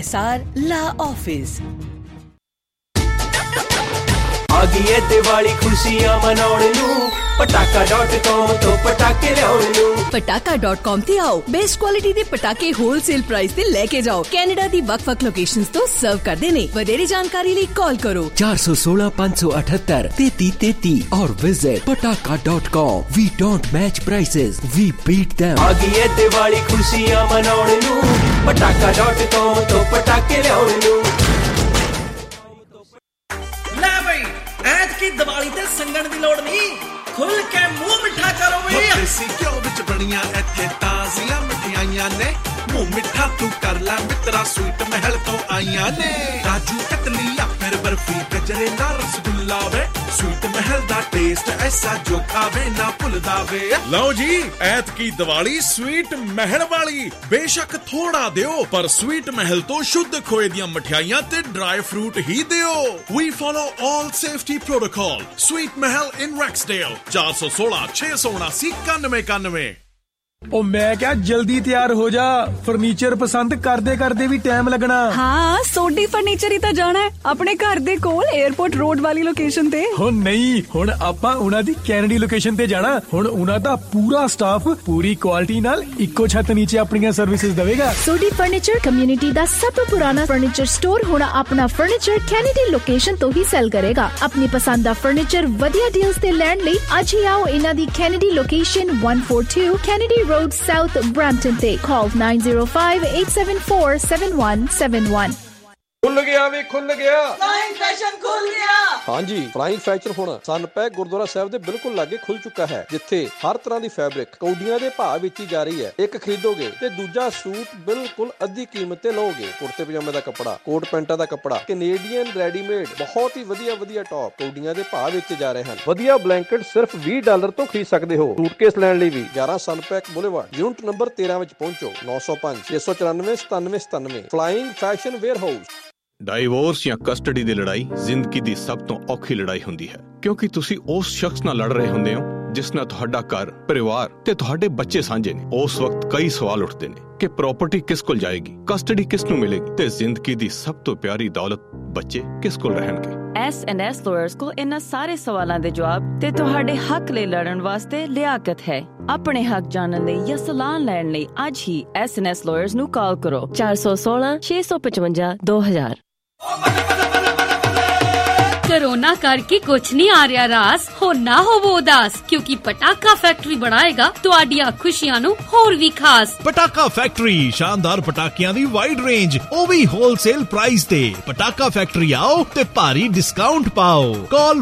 SR ला office. आ गई है दिवाली खुशियां मनाउण नूं, पटाका.com तो पटाके लियाउण नूं। पटाका.com ते आओ, बेस्ट क्वालिटी दे पटाके होलसेल प्राइस ते लेके जाओ। कैनेडा दी वख-वख लोकेशंस तो सर्व करदे ने। वधेरे जानकारी लई कॉल करो 416 578 3333 और विजिट पटाका.com। We don't match prices, we beat them। आ गई है दिवाली खुशियां मनाउण नूं, पटाका.com तो पटाके लियाउण नूं। की दिवाली ते संगण दी लोड़ नहीं, खुल के मुंह मिठा करो वे। देसी घ्यो विच बणियां इत्थे ताज़ियां मिठाइयां ने, मुंह मिठा तू कर लै मित्रा, स्वीट महल तो आईयां ने। काजू कतली या फिर बर्फी, गजरेला रसगुल्ला वे, स्वीट महल दा टेस्ट ऐसा जो खावे ना भुलदा वे। लो जी, ऐत की दिवाली स्वीट महल वाली। बेशक थोड़ा दियो, पर स्वीट महल तो शुद्ध खोए दियां मिठाइयां ते ड्राई फ्रूट ही दियो। We follow all safety protocol. Sweet Mahal in Rexdale, 416 679 9191। ओ मैं क्या जल्दी तैयार हो जा, फर्नीचर पसंद करदे करदे भी टाइम लगना। हाँ, सोडी फर्नीचर ही तो जाना है अपने घर दे कोल एयरपोर्ट रोड वाली लोकेशन ते। हो नहीं, हुण आपां उना दी कैनेडी लोकेशन ते जाना। हुण उना दा पूरा स्टाफ पूरी क्वालिटी नाल इक्को छत नीचे अपनी सर्विसेज देवेगा। सोडी फर्नीचर कम्युनिटी दा सब तो पुराना फर्नीचर स्टोर हुण अपना फर्नीचर कैनेडी लोकेशन तो ही सेल करेगा। अपनी पसंद दा फर्नीचर वधिया डील्स ते लैण लई अज ही आओ इना दी Kennedy location 142 Kennedy Road South Brampton Day. Call 905-874-7171. खुल गया वे, खुल गया फ्लाइंग फैशन खुल गया। हाँ जी, फ्लाइंग फैशन हुण सनपैक गुरुद्वारा साहिब दे बिल्कुल लागे खुल चुका है, जिथे हर तरह दी फैब्रिक कौडियां दे भाव बेची जा रही है। एक खरीदोगे ते दूजा सूट बिल्कुल अद्धी कीमत ते लोगे। कुर्ते पजामे दा कपड़ा, कोट पैंटा दा कपड़ा, कैनेडियन रेडीमेड, बहुत ही वधिया टॉप कौडियां दे भाव बेचे जा रहे हैं। वधिया ब्लैंकेट सिर्फ $20 तो खरीद सकते हो। सूटकेस लैण लई भी 11 सनपैक बुलेवार्ड यूनिट नंबर 13 विच पहुंचो। 905 694 9797। Flying fashion warehouse. ਡਾਈਵੋਰਸ ਜਾਂ ਕਸਟਡੀ ਦੀ ਲੜਾਈ ਜ਼ਿੰਦਗੀ ਦੀ ਸਭ ਤੋਂ ਔਖੀ ਲੜਾਈ ਹੁੰਦੀ ਹੈ, ਕਿਉਂਕਿ ਤੁਸੀਂ ਉਸ ਸ਼ਖਸ ਨਾਲ ਲੜ ਰਹੇ ਹੁੰਦੇ ਹੋ ਜਿਸ ਨਾਲ ਤੁਹਾਡਾ ਘਰ, ਪਰਿਵਾਰ ਤੇ ਤੁਹਾਡੇ ਬੱਚੇ ਸਾਂਝੇ ਨੇ। ਉਸ ਵਕਤ ਕਈ ਸਵਾਲ ਉੱਠਦੇ ਨੇ ਕਿ ਪ੍ਰਾਪਰਟੀ ਕਿਸ ਕੋਲ ਜਾਏਗੀ, ਕਸਟਡੀ ਕਿਸ ਨੂੰ ਮਿਲੇਗੀ ਤੇ ਜ਼ਿੰਦਗੀ ਦੀ ਸਭ ਤੋਂ ਪਿਆਰੀ ਦੌਲਤ ਬੱਚੇ ਕਿਸ ਕੋਲ ਰਹਿਣਗੇ। S&S ਲਾਇਰਸ ਕੋਲ ਇਹਨਾਂ ਸਾਰੇ ਸਵਾਲਾਂ ਦੇ ਜਵਾਬ ਤੇ ਤੁਹਾਡੇ ਹੱਕ ਲਈ ਲੜਨ ਵਾਸਤੇ ਲਿਆਕਤ ਹੈ। ਆਪਣੇ ਹੱਕ ਜਾਣਨ ਲਈ ਜਾਂ ਸਲਾਹ ਲੈਣ ਲਈ ਅੱਜ ਹੀ S&S ਲਾਇਰਸ ਨੂੰ ਕਾਲ ਕਰੋ 416 655 2000। कोरोना करके कुछ नहीं आ रहा रास, हो ना होवो उदास, क्योंकि पटाका फैक्ट्री बनाएगा तुहाडियां खुशियां नू होर भी खास। पटाका फैक्ट्री शानदार पटाकियां दी वाइड रेंज, ओ भी होलसेल प्राइस ते। पटाका फैक्ट्री आओ ते भारी डिस्काउंट पाओ। कॉल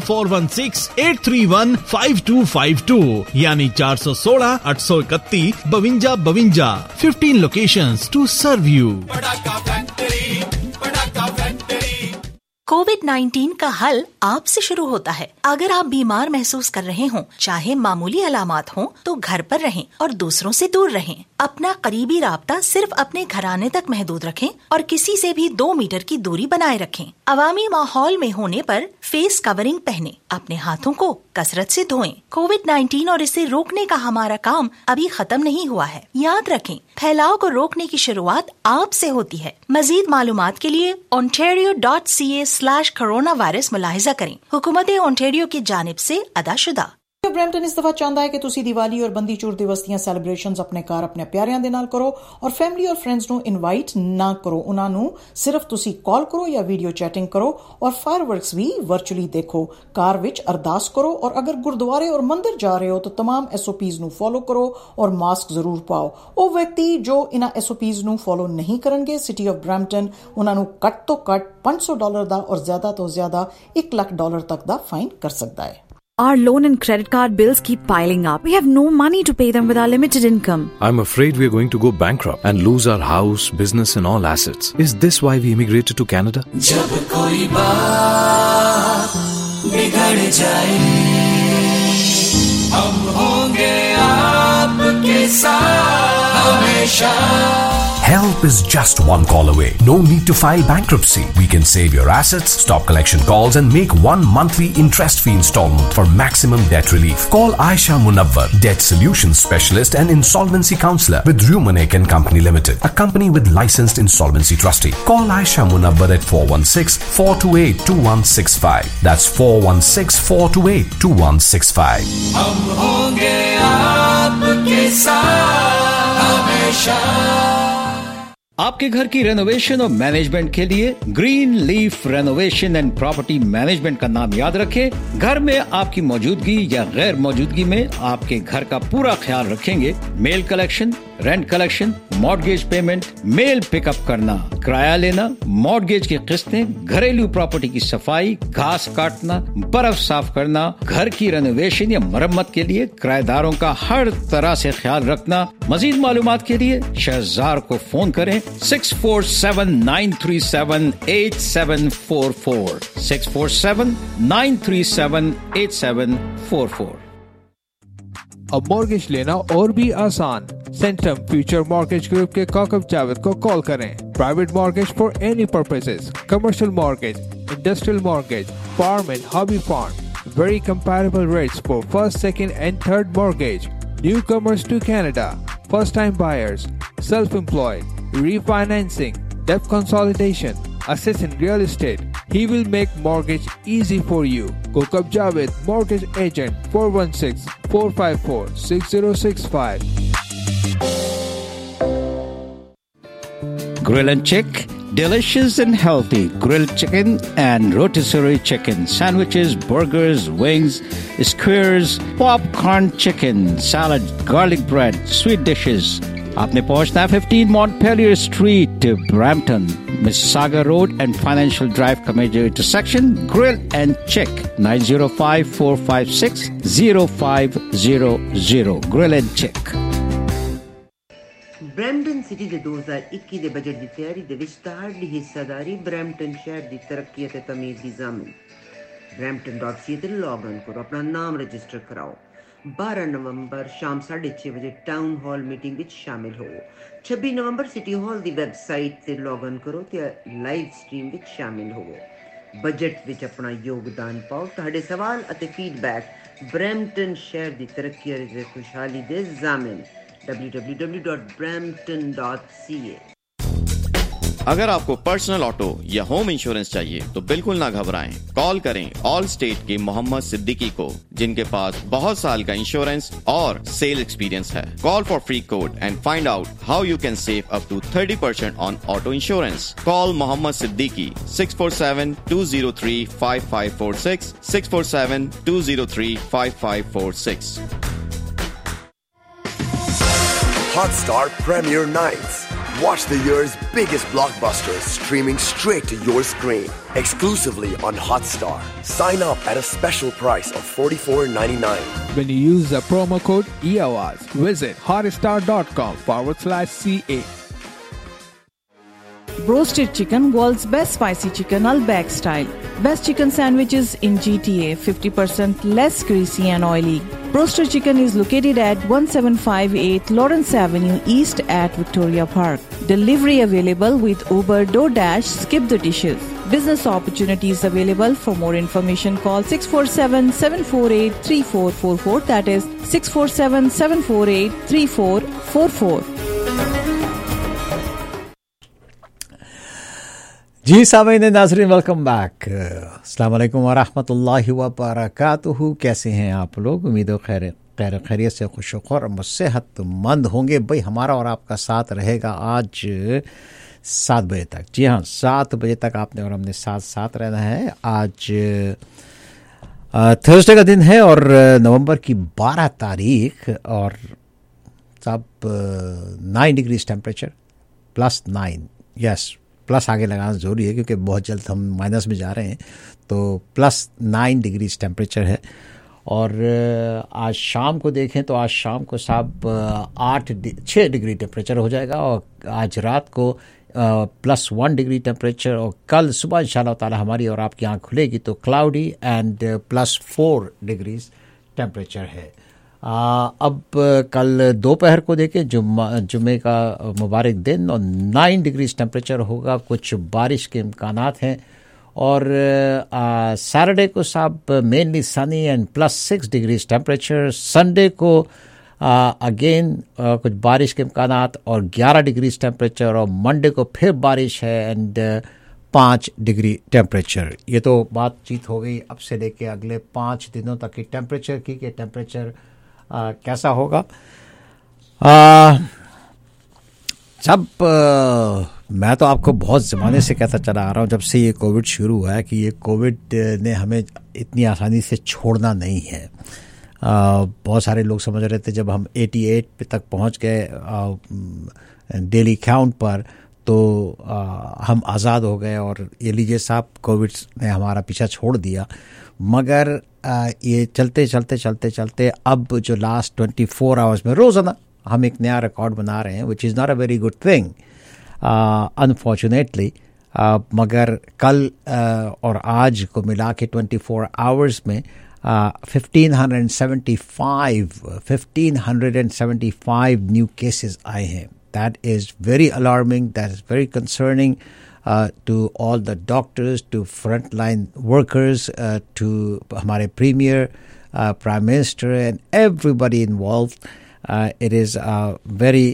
4168315252 यानी 416 831 5252। 15 locations to serve you. Pataka factory, Pataka factory. कोविड-19 का हल आपसे शुरू होता है। अगर आप बीमार महसूस कर रहे हों, चाहे मामूली अलामात हों, तो घर पर रहें और दूसरों से दूर रहें। अपना करीबी राब्ता सिर्फ अपने घराने तक महदूद रखें और किसी से भी 2 मीटर की दूरी बनाए रखें। अवामी माहौल में होने पर फेस कवरिंग पहने, अपने हाथों को कसरत से धोएं। कोविड-19 और इसे रोकने का हमारा काम अभी खत्म नहीं हुआ है। याद रखें, फैलाव को रोकने की शुरुआत आपसे होती है। मजीद मालूमात के लिए ontario.ca/coronavirus मुलाहिजा करें। हुकूमत ओंटारियो की जानिब से अदाशुदा। ब्रैम्पटन इस दफा चाहता है कि तुसी दिवाली और बंदी छोड़ दिवस ਦੀਆਂ ਸੈਲੀਬ੍ਰੇਸ਼ਨਸ ਆਪਣੇ ਘਰ ਆਪਣੇ ਪਿਆਰਿਆਂ ਦੇ ਨਾਲ ਕਰੋ ਔਰ ਫੈਮਿਲੀ ਔਰ ਫਰੈਂਡਸ ਨੂੰ ਇਨਵਾਈਟ ਨਾ ਕਰੋ। ਉਹਨਾਂ ਨੂੰ ਸਿਰਫ ਤੁਸੀਂ ਕਾਲ ਕਰੋ ਜਾਂ ਵੀਡੀਓ ਚੈਟਿੰਗ ਕਰੋ ਔਰ ਫਾਇਰਵਰਕਸ ਵੀ ਵਰਚੁਅਲੀ ਦੇਖੋ। ਕਾਰ ਵਿੱਚ ਅਰਦਾਸ ਕਰੋ ਔਰ ਅਗਰ ਗੁਰਦੁਆਰੇ ਔਰ ਮੰਦਿਰ ਜਾ ਰਹੇ ਹੋ ਤਾਂ तमाम SOPs ਨੂੰ ਫੋਲੋ ਕਰੋ ਔਰ ਮਾਸਕ ਜ਼ਰੂਰ ਪਾਓ। ਉਹ ਵਿਅਕਤੀ ਜੋ ਇਹਨਾਂ SOPs ਨੂੰ ਫੋਲੋ ਨਹੀਂ ਕਰਨਗੇ, ਸਿਟੀ ਆਫ ਬ੍ਰੈਂਪਟਨ ਉਹਨਾਂ ਨੂੰ ਘੱਟ ਤੋਂ ਘੱਟ $500 ਦਾ ਔਰ ਜ਼ਿਆਦਾ ਤੋਂ ਜ਼ਿਆਦਾ $1 ਲੱਖ ਤੱਕ ਦਾ ਫਾਈਨ ਕਰ ਸਕਦਾ ਹੈ। Our loan and credit card bills keep piling up. We have no money to pay them with our limited income. I'm afraid we're going to go bankrupt and lose our house, business and all assets. Is this why we immigrated to Canada? जब कोई बात बिगड़ जाए, हम होंगे आपके साथ। हमेशा। Help is just one call away. No need to file bankruptcy. We can save your assets, stop collection calls and make one monthly interest-free installment for maximum debt relief. Call Aisha Munawwar, Debt Solutions Specialist and Insolvency Counselor with Rumanek & Company Limited, a company with licensed insolvency trustee. Call Aisha Munawwar at 416-428-2165. That's 416-428-2165. हम होंगे आपके साथ हमेशा। आपके घर की renovation और management के लिए green leaf renovation and property management का नाम याद रखें। घर में आपकी मौजूदगी या गैर मौजूदगी में आपके घर का पूरा ख्याल रखेंगे। Mail collection, rent collection, mortgage payment, mail pickup करना, किराया लेना, मॉर्गेज की किस्तें, घरेलू प्रॉपर्टी की सफाई, घास काटना, बर्फ साफ करना, घर की रेनोवेशन या मरम्मत के लिए किराएदारों का हर तरह से ख्याल रखना। मजीद मालूमात के लिए शहजार को फोन करें 647-937-8744 647-937-8744। अब मॉर्गेज लेना और भी आसान। सेंटम फ्यूचर मॉर्गेज ग्रुप के काकब जावेद को कॉल करें। Private mortgage for any purposes, commercial mortgage, industrial mortgage, farm and hobby farm, very comparable rates for first, second and third mortgage, newcomers to Canada, first time buyers, self employed, refinancing, debt consolidation, assets in real estate. He will make mortgage easy for you. Kokab Javed, Mortgage Agent, 416-454-6065. Grill and Chick, delicious and healthy grilled chicken and rotisserie chicken, sandwiches, burgers, wings, skewers, popcorn chicken, salad, garlic bread, sweet dishes. आपने पहुंचना है 15 Montpelier Street, Brampton, Mississauga Road and Financial Drive का major intersection. Grill and Chick 905-456-0500 Grill and Chick। Brampton city ਦੇ 2021 ਦੇ budget ਦੀ ਤਿਆਰੀ ਦੇ ਵਿੱਚ ਤੁਹਾਡੀ ਹਿੱਸੇਦਾਰੀ ਬ੍ਰੈਂਪਟਨ ਸ਼ਹਿਰ ਦੀ ਤਰੱਕੀ ਅਤੇ ਤਮੀਰ ਦੀ ਜ਼ਾਮਨ। brampton.ca ਤੇ ਲੌਗਇਨ ਕਰੋ, ਆਪਣਾ ਨਾਮ ਰਜਿਸਟਰ ਕਰਾਓ। 12 ਨਵੰਬਰ ਸ਼ਾਮ 6:30 ਵਜੇ ਟਾਊਨ ਹਾਲ ਮੀਟਿੰਗ ਵਿੱਚ ਸ਼ਾਮਿਲ ਹੋਵੋ। 26 ਨਵੰਬਰ ਸਿਟੀ ਹਾਲ ਦੀ ਵੈਬਸਾਈਟ ਤੇ ਲੌਗਇਨ ਕਰੋ ਤੇ ਲਾਈਵ ਸਟ੍ਰੀਮ ਵਿੱਚ ਸ਼ਾਮਿਲ ਹੋਵੋ। ਬਜਟ ਵਿੱਚ ਆਪਣਾ ਯੋਗਦਾਨ ਪਾਓ। ਤੁਹਾਡੇ ਸਵਾਲ ਅਤੇ ਫੀਡਬੈਕ ਬ੍ਰੈਂਪਟਨ ਸ਼ਹਿਰ ਦੀ ਤਰੱਕੀ ਅਤੇ ਖੁਸ਼ਹਾਲੀ ਦੇ ਜ਼ਾਮਨ। www.brampton.ca। अगर आपको पर्सनल ऑटो या होम इंश्योरेंस चाहिए तो बिल्कुल ना घबराएं। कॉल करें ऑल स्टेट के मोहम्मद सिद्दीकी को, जिनके पास बहुत साल का इंश्योरेंस और सेल एक्सपीरियंस है। Call for free quote and find out how you can save up to 30% on auto insurance. Call Mohammed Siddiqui 647-203-5546 647-203-5546। Hotstar Premier Nights. Watch the year's biggest blockbusters streaming straight to your screen. Exclusively on Hotstar. Sign up at a special price of $44.99. When you use the promo code EAWAZ, visit hotstar.com/CA. Roasted chicken, world's best spicy chicken, Outback style. Best chicken sandwiches in GTA, 50% less greasy and oily. Roasted chicken is located at 1758 Lawrence Avenue East at Victoria Park. Delivery available with Uber, DoorDash, Skip the Dishes. Business opportunities available. For more information, call 647-748-3444. That is 647-748-3444. जी Sameen Nazreen, welcome back. अस्सलाम वालेकुम व रहमतुल्लाहि व बरकातुहू। कैसे हैं आप लोग? उम्मीद हो खैरियत से खुश और सेहतमंद होंगे। भाई हमारा और आपका साथ रहेगा आज 7 बजे तक। जी हाँ, 7 बजे तक आपने और हमने साथ रहना है। आज थर्सडे का दिन है और नवंबर की 12 तारीख और सब 9 डिग्री टेम्परेचर, +9। यस, प्लस आगे लगाना ज़रूरी है क्योंकि बहुत जल्द हम माइनस में जा रहे हैं। तो +9 डिग्री टेम्परेचर है। और आज शाम को देखें तो आज शाम को साहब 6 डिग्री टेम्परेचर हो जाएगा और आज रात को +1 डिग्री टेम्परेचर और कल सुबह इंशाल्लाह ताला हमारी और आपकी आँख खुलेगी तो क्लाउडी एंड +4 डिग्रीज टेम्परेचर है। अब कल दोपहर को देखें, जुम्मे का मुबारक दिन, और 9 डिग्री टेम्परेचर होगा, कुछ बारिश के इम्कानात हैं। और सैटरडे को साहब mainly sunny and +6 degree temperature. Sunday को अगेन कुछ बारिश के इम्कानात और 11 डिग्री टेम्परेचर, और मंडे को फिर बारिश है एंड 5 डिग्री टेम्परेचर। ये तो बातचीत हो गई अब से लेके अगले 5 दिनों तक की टेम्परेचर की, कि टेम्परेचर कैसा होगा। सब मैं तो आपको बहुत ज़माने से कहता चला आ रहा हूँ, जब से ये कोविड शुरू हुआ है, कि ये कोविड ने हमें इतनी आसानी से छोड़ना नहीं है। बहुत सारे लोग समझ रहे थे जब हम 88 पे तक पहुँच गए डेली काउंट पर, तो हम आज़ाद हो गए और ये लीजिए साहब कोविड ने हमारा पीछा छोड़ दिया। मगर ये चलते चलते चलते चलते अब जो लास्ट 24 आवर्स में रोज़ाना हम एक नया रिकॉर्ड बना रहे हैं, which is not a very good thing unfortunately. मगर कल और आज को मिला के 24 आवर्स में 1575 न्यू केसेस आए हैं। That is very alarming. That is very concerning to all the doctors, to frontline workers, to हमारे premier, prime minister, and everybody involved. It is very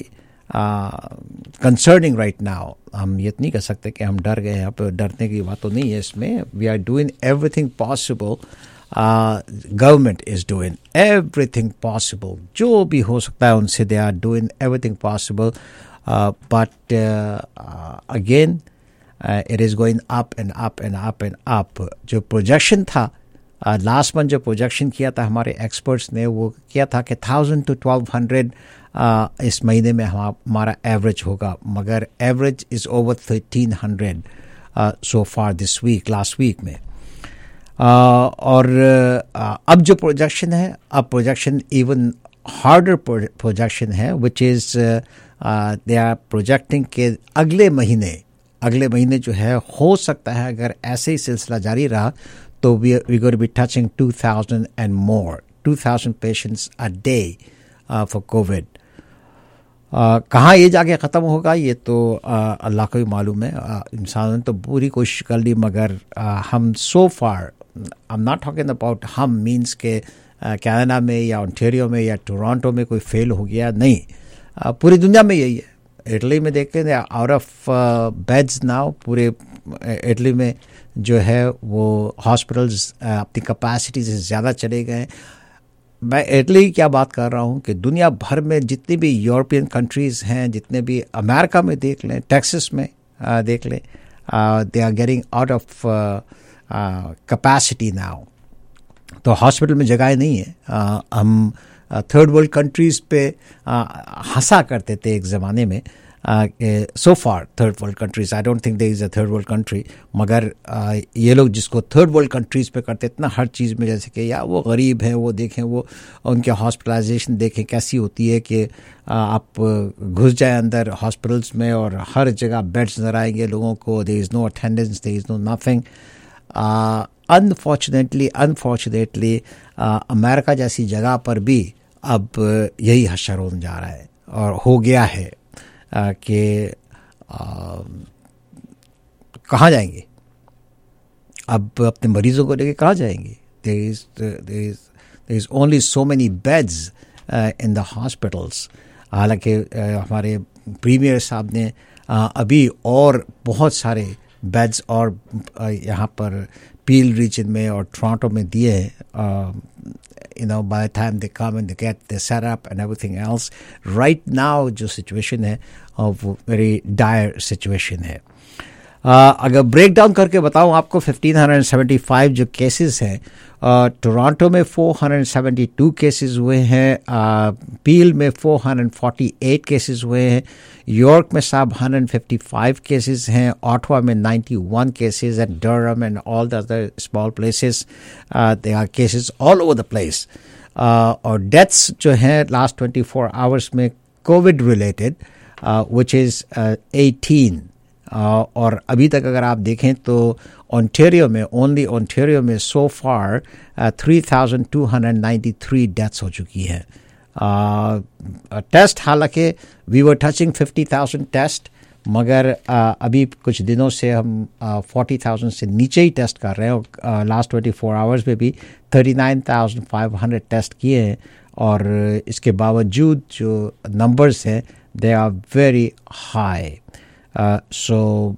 concerning right now. हम ये नहीं कह सकते कि हम डर गए हैं, पर डरने की बात तो नहीं है इसमें। We are doing everything possible. Government is doing everything possible. जो भी हो सकता है उनसे they are doing everything possible. But again, it is going up and up and up and up. जो प्रोजेक्शन था लास्ट मंथ, जो प्रोजेक्शन किया था हमारे एक्सपर्ट्स ने, वो किया था कि 1000 to 1200 इस महीने में हमारा एवरेज होगा, मगर average is over 1300 so far this week, last week में। और अब जो प्रोजेक्शन है, अब प्रोजेक्शन इवन हार्डर प्रोजेक्शन है, which is they are projecting के अगले महीने जो है, हो सकता है अगर ऐसे ही सिलसिला जारी रहा तो we going to be touching 2000 and more, 2000 patients a day for COVID. कहाँ ये जाके ख़त्म होगा ये तो अल्लाह को ही मालूम है। इंसानों ने तो पूरी कोशिश कर ली, मगर हम so far, I am not talking about हम मीन्स के कनाडा में या ओंटारियो में या टोरंटो में कोई फेल हो गया, नहीं, पूरी दुनिया में यही है। इटली में देखें, आउट ऑफ बेड्स नाउ, पूरे इटली में जो है वो हॉस्पिटल्स अपनी कैपेसिटी से ज़्यादा चले गए। मैं इटली की क्या बात कर रहा हूँ कि दुनिया भर में जितनी भी यूरोपियन कंट्रीज़ हैं, जितने भी अमेरिका में देख लें, टेक्सास में देख लें, they are getting out of capacity now. तो हॉस्पिटल में जगह नहीं है। हम थर्ड वर्ल्ड कंट्रीज़ पे हंसा करते थे एक ज़माने में, so far third world countries, I don't think there is a third world country, मगर ये लोग जिसको थर्ड वर्ल्ड कंट्रीज़ पे करते थे ना हर चीज़ में, जैसे कि या वो गरीब हैं, वो देखें, वो उनके हॉस्पिटलाइजेशन देखें कैसी होती है कि आप घुस जाए अंदर हॉस्पिटल्स में और हर जगह बेड्स नजर आएंगे लोगों को, there is no attendance, there is no nothing. Unfortunately America जैसी जगह पर भी अब यही हशर होने जा रहा है और हो गया है कि कहाँ जाएंगे अब, अपने मरीजों को लेके कहाँ जाएंगे। there is only so many beds in the hospitals। हालांकि हमारे प्रीमियर साहब ने अभी और बहुत सारे बेड्स और यहाँ पर पील रीजन में और टोरंटो में दिए हैं। by the time they come and they get the setup and everything else, right now जो situation है वो very dire situation है। अगर ब्रेक डाउन करके बताऊं आपको, 1575 जो केसेस हैं, टोरंटो में 472 केसेस हुए हैं, पील में 448 केसेस हुए हैं, यॉर्क में साहब 155 केसेस हैं, ऑटवा में 91 cases, and Durham and all the other small places they are cases all over the place. और डेथ्स जो हैं लास्ट 24 आवर्स में कोविड रिलेटेड, विच इज़ 18 और अभी तक अगर आप देखें तो ओंटारियो में, ओनली ओंटारियो में सो फार 3,293 डेथ्स हो चुकी हैं। टेस्ट हालांकि वी वर टचिंग 50,000 टेस्ट, मगर अभी कुछ दिनों से हम 40,000 से नीचे ही टेस्ट कर रहे हैं। और लास्ट 24 आवर्स में भी 39,500 टेस्ट किए हैं, और इसके बावजूद जो नंबर्स हैं they are very high. So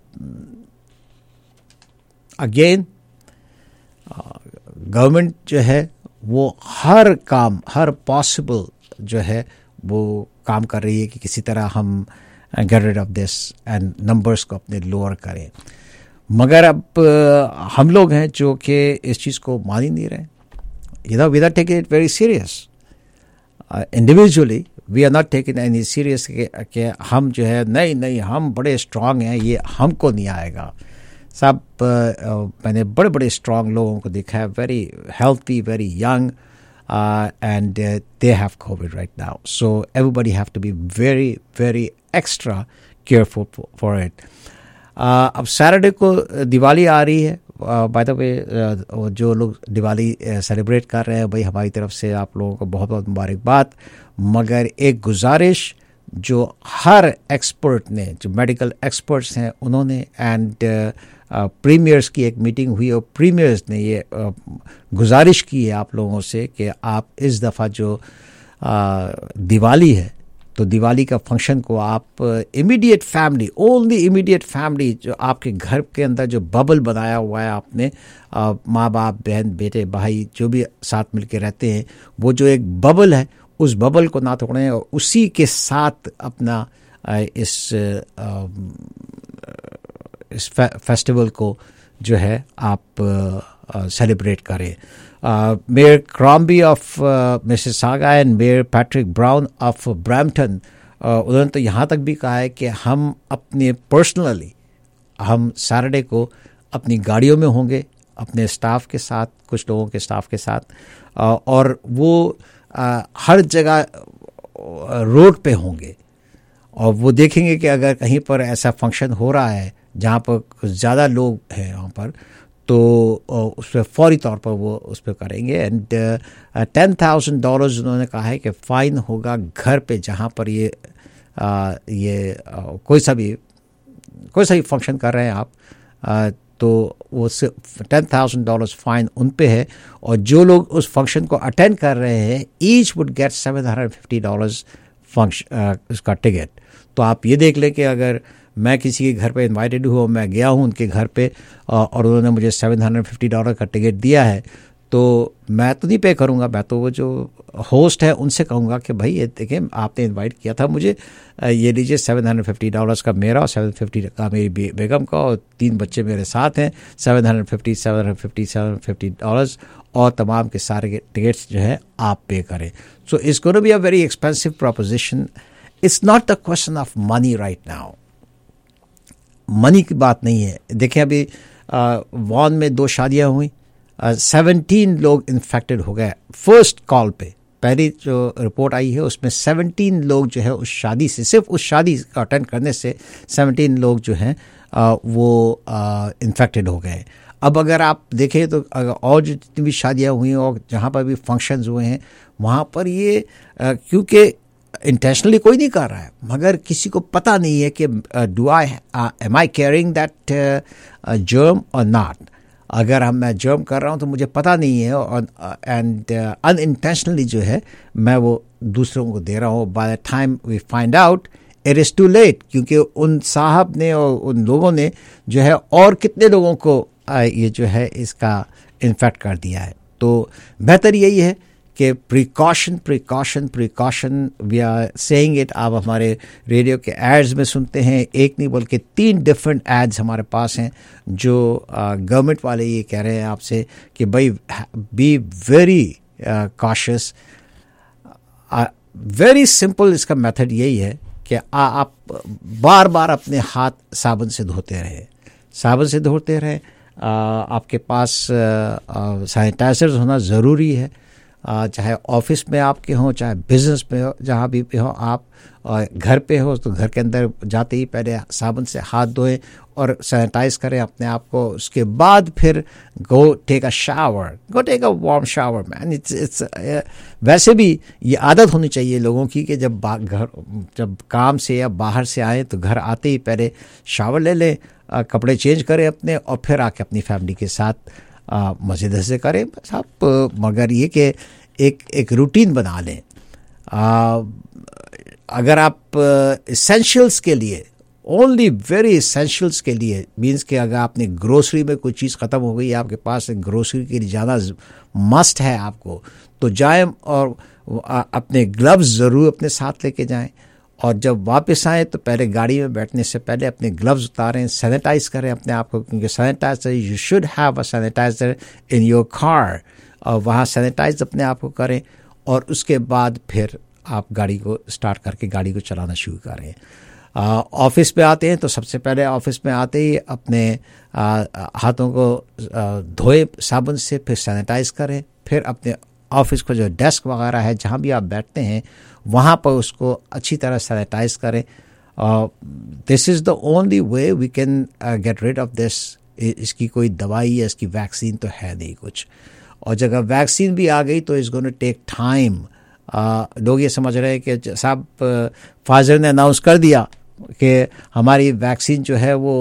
again government जो है वो हर काम, हर पॉसिबल जो है वो काम कर रही है कि किसी तरह हम get rid of this and numbers को अपने लोअर करें। मगर अब हम लोग हैं जो कि इस चीज़ को मान ही नहीं रहे। We are taking it very serious individually, we are not taking any serious कि हम जो है नहीं हम बड़े स्ट्रांग हैं, ये हमको नहीं आएगा। सब मैंने बड़े बड़े स्ट्रांग लोगों को देखा है, very healthy, very young, and they have COVID right now. So everybody have to be very, very extra careful for it. अब सैटरडे को दिवाली आ रही है। बाय द वे जो लोग दिवाली सेलिब्रेट कर रहे हैं भाई, हमारी तरफ से आप लोगों को बहुत बहुत मुबारकबाद। मगर एक गुजारिश जो हर एक्सपर्ट ने, जो मेडिकल एक्सपर्ट्स हैं उन्होंने, एंड प्रीमियर्स की एक मीटिंग हुई और प्रीमियर्स ने ये गुजारिश की है आप लोगों से कि आप इस दफ़ा जो दिवाली है तो दिवाली का फंक्शन को आप immediate family, only immediate family, जो आपके घर के अंदर जो बबल बनाया हुआ है आपने, माँ बाप, बहन, बेटे, भाई जो भी साथ मिलके रहते हैं, वो जो एक बबल है उस बबल को ना तोड़ें और उसी के साथ अपना इस फेस्टिवल को जो है आप सेलिब्रेट करें। Mayor Crombie of Mississauga and mayor Patrick Brown of Brampton, उन्होंने तो यहाँ तक भी कहा है कि हम अपने पर्सनली हम सैटरडे को अपनी गाड़ियों में होंगे अपने स्टाफ के साथ, कुछ लोगों के स्टाफ के साथ, और वो हर जगह रोड पे होंगे और वो देखेंगे कि अगर कहीं पर ऐसा फंक्शन हो रहा है जहाँ पर कुछ ज़्यादा लोग हैं वहाँ पर, तो उस पर फौरी तौर पर वो उस पर करेंगे। एंड $10,000 उन्होंने कहा है कि फ़ाइन होगा घर पे जहाँ पर ये कोई सा भी फंक्शन कर रहे हैं आप, तो वो $10,000 फ़ाइन उन पे है। और जो लोग उस फंक्शन को अटेंड कर रहे हैं ईच वुड गेट $750 फंक्शन उसका टिकट। तो आप ये देख लें कि अगर मैं किसी के घर पे इनवाइटेड हूँ, मैं गया हूँ उनके घर पे और उन्होंने मुझे $750 का टिकट दिया है, तो मैं तो नहीं पे करूँगा, मैं तो वो जो होस्ट है उनसे कहूँगा कि भाई ये देखें आपने इनवाइट किया था मुझे, ये लीजिए $750 का मेरा और $750 का मेरी बेगम का और 3 बच्चे मेरे साथ हैं, $750 और तमाम के सारे टिकट्स जो है आप पे करें। So it's gonna be a very expensive proposition. It's not the question of money right now, money की बात नहीं है। देखिए अभी वॉन में 2 शादियां हुई, 17 लोग इन्फेक्टेड हो गए फर्स्ट कॉल पे। पहली जो रिपोर्ट आई है उसमें 17 लोग जो है उस शादी से, सिर्फ उस शादी का अटेंड करने से 17 लोग जो हैं वो इन्फेक्टेड हो गए। अब अगर आप देखें तो और जो जितनी भी शादियाँ हुई और जहाँ पर भी फंक्शंस हुए हैं वहाँ पर ये क्योंकि इंटेंशनली कोई नहीं कर रहा है, मगर किसी को पता नहीं है कि am I carrying that germ और नॉट। अगर मैं जर्म कर रहा हूँ तो मुझे पता नहीं है और एंड अनइंटेंशनली जो है मैं वो दूसरों को दे रहा हूँ। By the time we find out it is too late, क्योंकि उन साहब ने और उन लोगों ने जो है और कितने लोगों को ये जो है इसका इन्फेक्ट कर दिया है। तो बेहतर यही है कि precaution we are saying it. आप हमारे रेडियो के एड्स में सुनते हैं, एक नहीं बल्कि 3 डिफरेंट एड्स हमारे पास हैं जो गवर्नमेंट वाले ये कह रहे हैं आपसे कि भाई be very cautious. Very simple इसका मेथड यही है कि आप बार बार अपने हाथ साबुन से धोते रहें। आपके पास सैनिटाइजर्स होना ज़रूरी है। चाहे ऑफिस में आपके हों, चाहे बिजनेस में हो, जहाँ भी हो आप, घर पे हो तो घर के अंदर जाते ही पहले साबुन से हाथ धोएं और सैनिटाइज करें अपने आप को। उसके बाद फिर go take a shower, go take a warm shower man. It's वैसे भी ये आदत होनी चाहिए लोगों की कि जब काम से या बाहर से आए तो घर आते ही पहले शावर ले लें, कपड़े चेंज करें अपने, और फिर आके अपनी फैमिली के साथ मज़े से करें बस आप। मगर ये कि एक रूटीन बना लें। अगर आप एसेंशियल्स के लिए, ओनली वेरी एसेंशियल्स के लिए, मीन्स कि अगर आपने ग्रोसरी में कोई चीज़ ख़त्म हो गई, आपके पास ग्रोसरी के लिए जाना मस्ट है आपको, तो जाएं और अपने ग्लव्स ज़रूर अपने साथ लेके जाएं। और जब वापस आएँ तो पहले गाड़ी में बैठने से पहले अपने ग्लव्स उतारें, सैनिटाइज करें अपने आप को, क्योंकि sanitiser, you should have a sanitiser in your car, और वहाँ सैनिटाइज अपने आप को करें और उसके बाद फिर आप गाड़ी को स्टार्ट करके गाड़ी को चलाना शुरू करें। ऑफिस में आते हैं तो सबसे पहले ऑफिस में आते ही अपने हाथों को धोएं साबुन से, फिर सैनिटाइज करें, फिर अपने ऑफिस को जो डेस्क वगैरह है जहाँ भी आप बैठते हैं वहाँ पर उसको अच्छी तरह सैनिटाइज करें। This is the only way we can get rid of this. इसकी कोई दवाई या इसकी वैक्सीन तो है नहीं कुछ, और जब वैक्सीन भी आ गई तो इट्स गोना टेक टाइम। लोग ये समझ रहे हैं कि साहब फाइजर ने अनाउंस कर दिया कि हमारी वैक्सीन जो है वो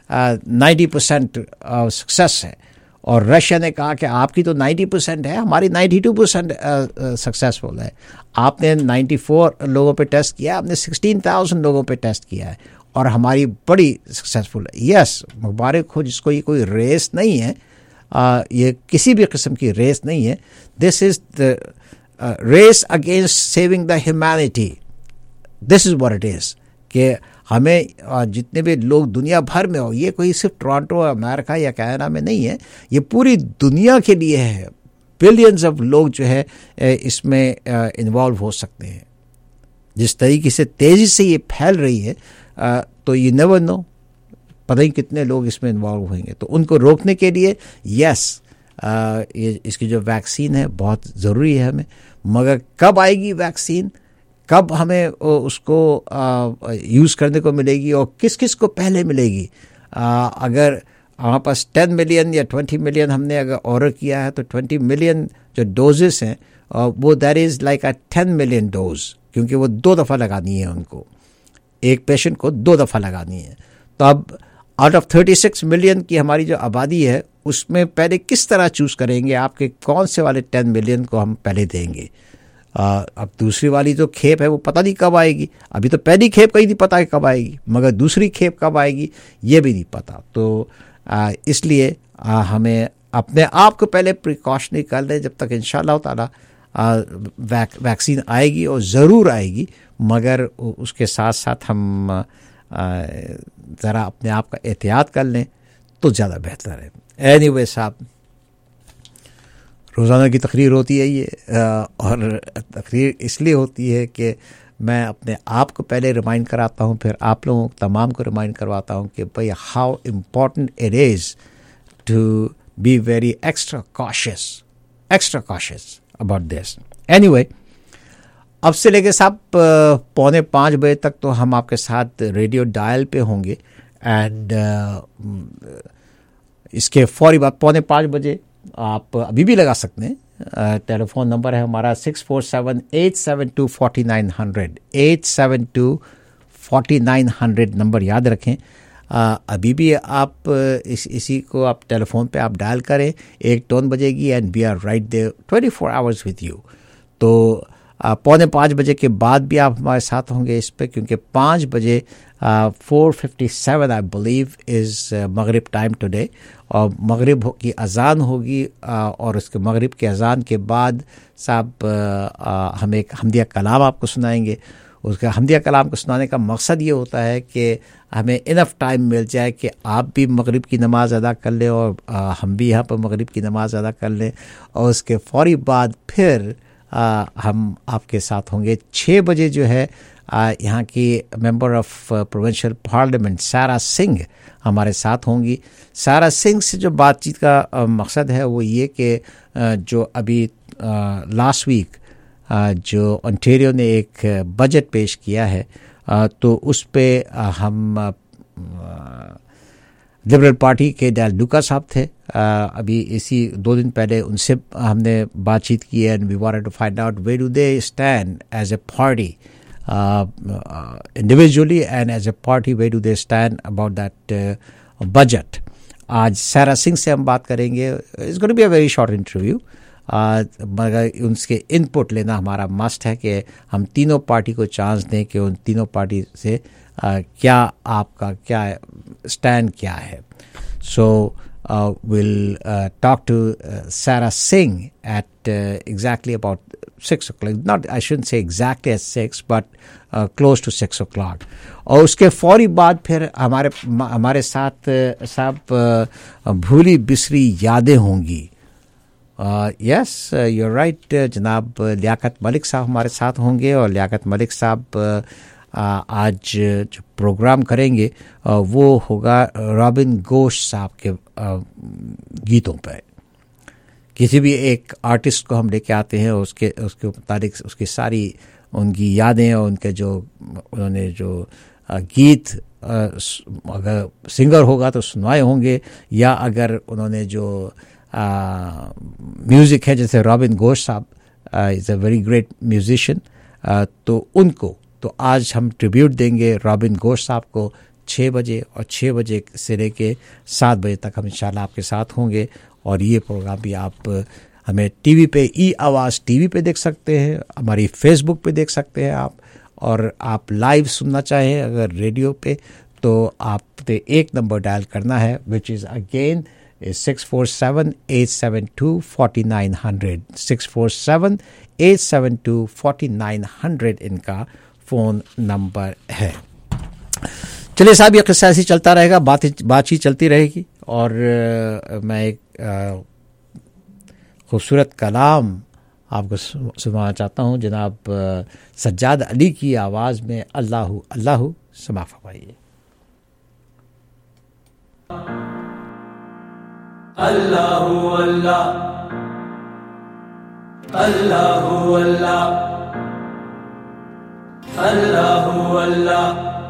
90% सक्सेस है, और रशिया ने कहा कि आपकी तो 90% है, हमारी 92% सक्सेसफुल है। आपने 94 लोगों पे टेस्ट किया, आपने 16,000 लोगों पे टेस्ट किया है, और हमारी बड़ी सक्सेसफुल है। यस, मुबारक हो जिसको। ये कोई रेस नहीं है, ये किसी भी किस्म की रेस नहीं है। This is the race against saving the humanity. This is what it is कि हमें जितने भी लोग दुनिया भर में हो, ये कोई सिर्फ टोरंटो, अमेरिका या कनाडा में नहीं है, ये पूरी दुनिया के लिए है। बिलियंस ऑफ लोग जो है इसमें इन्वॉल्व हो सकते हैं। जिस तरीके से तेज़ी से ये फैल रही है तो यू नेवर नो, पता ही कितने लोग इसमें इन्वॉल्व होंगे। तो उनको रोकने के लिए यस, इसकी जो वैक्सीन है बहुत ज़रूरी है हमें। मगर कब आएगी वैक्सीन, कब हमें उसको यूज़ करने को मिलेगी और किस किस को पहले मिलेगी? अगर हमारे पास 10 मिलियन या 20 मिलियन हमने अगर ऑर्डर किया है तो 20 मिलियन जो डोजेस हैं वो that is like a 10 million dose, क्योंकि वो 2 दफ़ा लगानी है उनको, एक पेशेंट को 2 दफ़ा लगानी है। तो अब आउट ऑफ 36 मिलियन की हमारी जो आबादी है उसमें पहले किस तरह चूज़ करेंगे आपके कौन से वाले 10 मिलियन को हम पहले देंगे? अब दूसरी वाली जो खेप है वो पता नहीं कब आएगी। अभी तो पहली खेप का ही नहीं पता है कब आएगी, मगर दूसरी खेप कब आएगी ये भी नहीं पता। तो इसलिए हमें अपने आप को पहले प्रिकॉशनरी कर लें जब तक इंशाअल्लाह ताला वैक्सीन आएगी, और ज़रूर आएगी, मगर उसके साथ साथ हम ज़रा अपने आप का एहतियात कर लें तो ज़्यादा बेहतर है। एनीवे साहब, रोज़ाना की तकरीर होती है ये, और तकरीर इसलिए होती है कि मैं अपने आप को पहले रिमाइंड कराता हूँ, फिर आप लोगों तमाम को रिमाइंड करवाता हूँ कि भाई how important it is to be very extra cautious about this. Anyway, अब से लेके साहब 4:45 बजे तक तो हम आपके साथ रेडियो डायल पे होंगे, एंड इसके फौरी बाद 4:45 बजे आप अभी भी लगा सकते हैं। टेलीफोन नंबर है हमारा 647-872-4900 872-4900 नंबर याद रखें। अभी भी आप इसी को आप टेलीफोन पे आप डायल करें, एक टोन बजेगी and we are right there 24 hours with you. तो 4:45 बजे के बाद भी आप हमारे साथ होंगे इस पे, क्योंकि 5 बजे 4:57 आई बिलीव इज़ मगरिब टाइम टुडे, और मगरिब की अज़ान होगी, और उसके मगरिब के अज़ान के बाद साहब हम एक हमदिया कलाम आपको सुनाएंगे। उसका हमदिया कलाम को सुनाने का मकसद ये होता है कि हमें इनफ टाइम मिल जाए कि आप भी मगरिब की नमाज़ अदा कर लें और हम भी यहाँ पर मगरिब की नमाज़ अदा कर लें, और उसके फौरी बाद फिर हम आपके साथ होंगे। 6 बजे जो है यहाँ की मेंबर ऑफ प्रोविंशियल पार्लियामेंट सारा सिंह हमारे साथ होंगी। सारा सिंह से जो बातचीत का मकसद है वो ये कि जो अभी लास्ट वीक जो ओंटारियो ने एक बजट पेश किया है, तो उस पे हम लिबरल पार्टी के डेल लुका साहब थे, अभी इसी 2 दिन पहले उनसे हमने बातचीत की है, and we wanted to find out where do they stand as a party individually and as a party, where do they stand about that budget. आज सारा सिंह से हम बात करेंगे. It's going to be a very short interview, मगर उनके input लेना हमारा मस्ट है कि हम तीनों पार्टी को चांस दें कि उन तीनों पार्टी से क्या आपका क्या स्टैंड क्या है. सो we'll talk to Sarah Singh at exactly about 6 o'clock. Not, I shouldn't say exactly at 6, but close to 6 o'clock. और उसके फौरी बाद फिर हमारे साथ साहब भूली बिसरी यादें होंगी. यस, you're right, जनाब लियाकत मलिक साहब हमारे साथ होंगे, और लियाकत मलिक साहब आज जो प्रोग्राम करेंगे वो होगा रॉबिन घोष साहब के गीतों पर. किसी भी एक आर्टिस्ट को हम लेके आते हैं, उसके मुताबिक उसकी सारी उनकी यादें और उनके जो उन्होंने जो गीत अगर सिंगर होगा तो सुनवाए होंगे, या अगर उन्होंने जो म्यूज़िक है, जैसे रॉबिन घोष साहब is a very great musician, तो उनको तो आज हम ट्रिब्यूट देंगे रॉबिन घोष साहब को 6 बजे, और 6 बजे से लेके 7 बजे तक हम इंशाल्लाह आपके साथ होंगे. और ये प्रोग्राम भी आप हमें टीवी पे ई आवाज़ टीवी पे देख सकते हैं, हमारी फेसबुक पे देख सकते हैं आप, और आप लाइव सुनना चाहें अगर रेडियो पे तो आपने एक नंबर डायल करना है, विच इज़ अगेन 647-872-4900. 647-872-4900 इनका फ़ोन नंबर है. चलिए साहब, ये किस्सा ऐसे चलता रहेगा, बातचीत चलती रहेगी, और मैं एक खूबसूरत कलाम आपको सुनाना चाहता हूँ जनाब सज्जाद अली की आवाज़ में. अल्लाहु अल्लाहु समा फरमाइए. अल्लाहु अल्लाह अल्लाहु अल्लाह अल्लाहु अल्लाह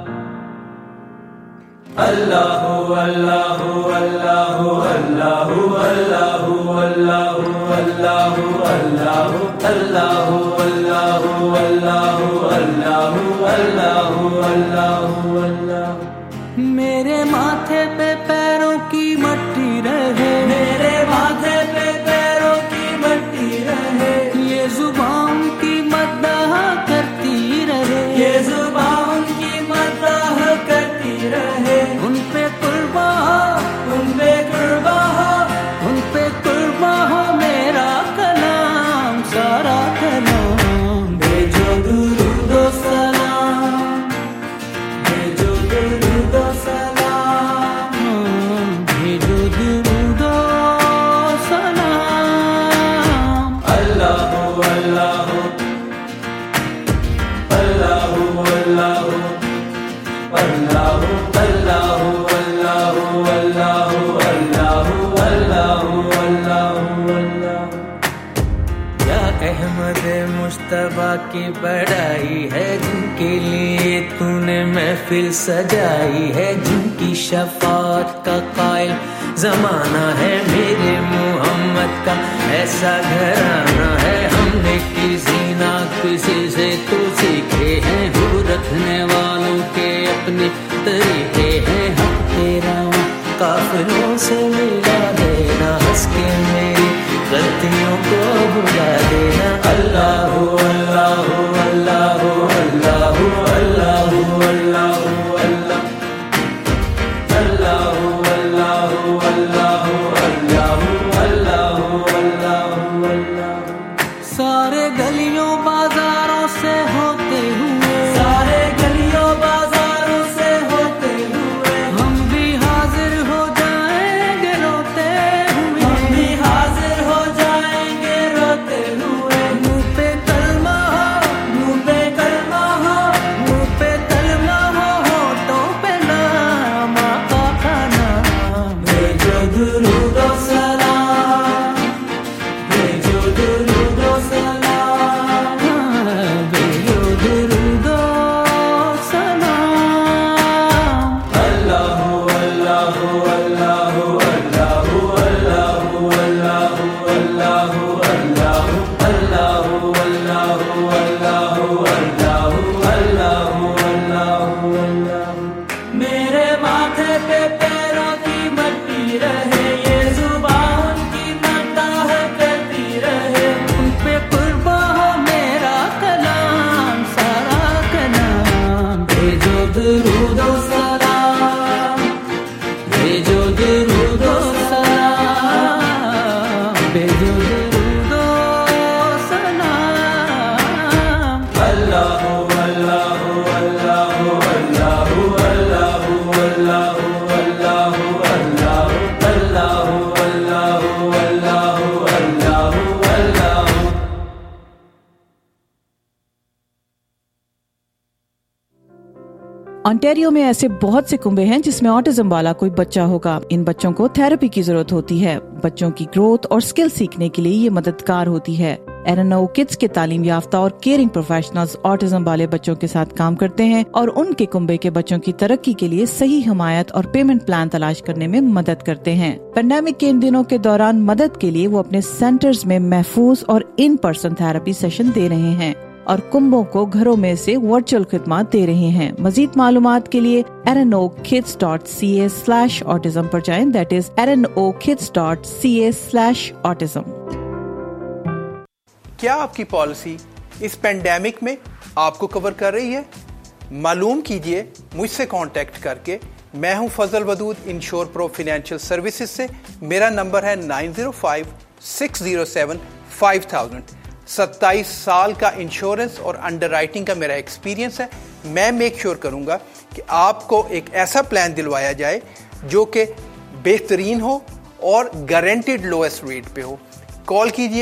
अल्लाहु अल्लाहु अल्लाहु अल्लाहु अल्लाहु अल्लाहु अल्लाहु अल्लाहु अल्लाहु अल्लाहु अल्लाहु अल्लाहु अल्लाहु अल्लाहु अल्लाहु. मेरे माथे पे पैरों की मट्टी रहे, मेरे माथे पे पैरों की मट्टी रहे, ये जुबान की मद्दाह करती रहे, ये जुबान की मद्दाह करती रहे. उन पे कुर्बा उन पे कुर्बा उन पे कुर्बा हो मेरा कलाम, सारा कलाम. भेजो दुरूद व सलाम, भेजो दुरूद व सलाम, भेजो दुरूद व सलाम. अल्लाहु अल्लाहु अल्लाहु अल्लाहु अल्लाहु अल्लाहु अल्लाहु अल्लाहु अल्लाहु अल्लाहु अल्लाहु अल्लाहु. या अहमद मुश्तबा की बड़ाई है, जिनके लिए तूने महफिल सजाई है, जिनकी शफाअत का कायल जमाना है, मेरे मोहम्मद का ऐसा घराना है. हमने किसी ना किसी से तो सीखे हैं, हो रखने वालों के अपने तरीके हैं. हम तेरा काफिरों से मिला देना, हंस के मेरी गलतियों को भुला देना. अल्लाहु अल्लाहु अल्लाहु अल्लाहु अल्लाहु अल्लाहु अल्लाह अल्लाहु अल्लाहु अल्लाहु अल्लाहु अल्लाहु अल्लाहु अल्लाह. सारे गलियों बाजारों से होते हुए, सारे गलियों बाजारों से होते हुए, हम भी हाजिर हो जाएंगे रोते हुए, हम भी हाजिर हो जाएंगे रोते हुए. मुंह पे कलमा हो ऑन्टेरियो में ऐसे बहुत से कुंबे हैं जिसमें ऑटिज्म वाला कोई बच्चा होगा। इन बच्चों को थेरेपी की जरूरत होती है। बच्चों की ग्रोथ और स्किल सीखने के लिए ये मददगार होती है। एरनो किड्स के तालीम याफ्ता और केयरिंग प्रोफेशनल्स ऑटिज्म वाले बच्चों के साथ काम करते हैं और उनके कुंबे के बच्चों की तरक्की के लिए सही हिमायत और पेमेंट प्लान तलाश करने में मदद करते हैं। पेंडेमिक के इन दिनों के दौरान मदद के लिए वो अपने सेंटर्स में महफूज और इन पर्सन थेरेपी सेशन दे रहे हैं और कुंभों को घरों में से वर्चुअल खिदमत दे रहे हैं। मजीद मालूमात के लिए rnokids.ca/autism पर जाएं। That is rnokids.ca/autism। क्या आपकी पॉलिसी इस पेंडेमिक में आपको कवर कर रही है? मालूम कीजिए मुझसे कांटेक्ट करके। मैं हूं Fazal Wadood Insure Pro Financial Services से। मेरा नंबर है 9056075000। 27 साल का इंश्योरेंस और अंडरराइटिंग का मेरा एक्सपीरियंस है। मैं मेक श्योर करूंगा कि आपको एक ऐसा प्लान दिलवाया जाए जो कि बेहतरीन हो और गारंटीड लोएस्ट रेट पे हो। कॉल कीजिए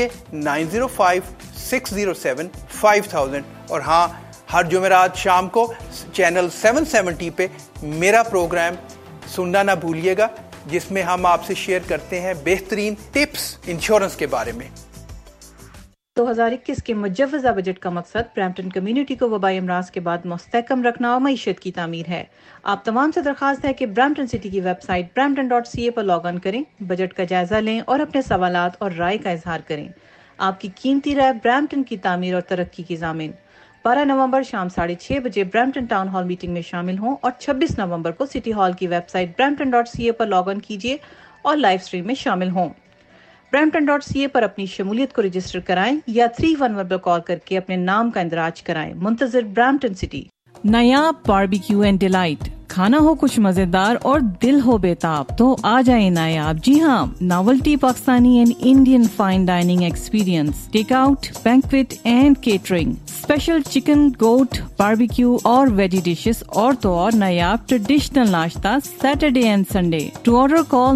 9056075000। और हाँ, हर जुमेरात शाम को चैनल 770 पे मेरा प्रोग्राम सुनना ना भूलिएगा, जिसमें हम आपसे शेयर करते हैं बेहतरीन टिप्स इंश्योरेंस के बारे में। 2021 के मुजव्वज़ा बजट का मकसद ब्रैम्पटन कम्युनिटी को वबाई अमराज के बाद मुस्तहकम रखना और मईशत की तामीर है। आप तमाम से दरख्वास्त है कि ब्रैम्पटन सिटी की वेबसाइट brampton.ca पर लॉग इन करें, बजट का जायजा लें और अपने सवालात और राय का इजहार करें। आपकी कीमती राय ब्रैम्पटन की तामीर और तरक्की की ज़ामिन। 12 नवंबर शाम 6:30 बजे ब्रैम्पटन टाउन हॉल मीटिंग में शामिल हों और 26 नवंबर को सिटी हॉल की वेबसाइट brampton.ca पर लॉग इन कीजिए और लाइव स्ट्रीम में शामिल हों। brampton.ca पर अपनी शमूलियत को रजिस्टर कराएं या 311 पर कॉल करके अपने नाम का इंदराज कराएं। मुंतजिर ब्रैम्पटन सिटी। नया बारबेक्यू एंड डिलाइट। खाना हो कुछ मजेदार और दिल हो बेताब तो आ जाए नायाब। जी हाँ, novelty Pakistani and Indian fine dining experience, take out, banquet and catering, special chicken, goat, barbecue और वेजी डिशेस और तो और नायाब ट्रेडिशनल नाश्ता Saturday and Sunday. To order call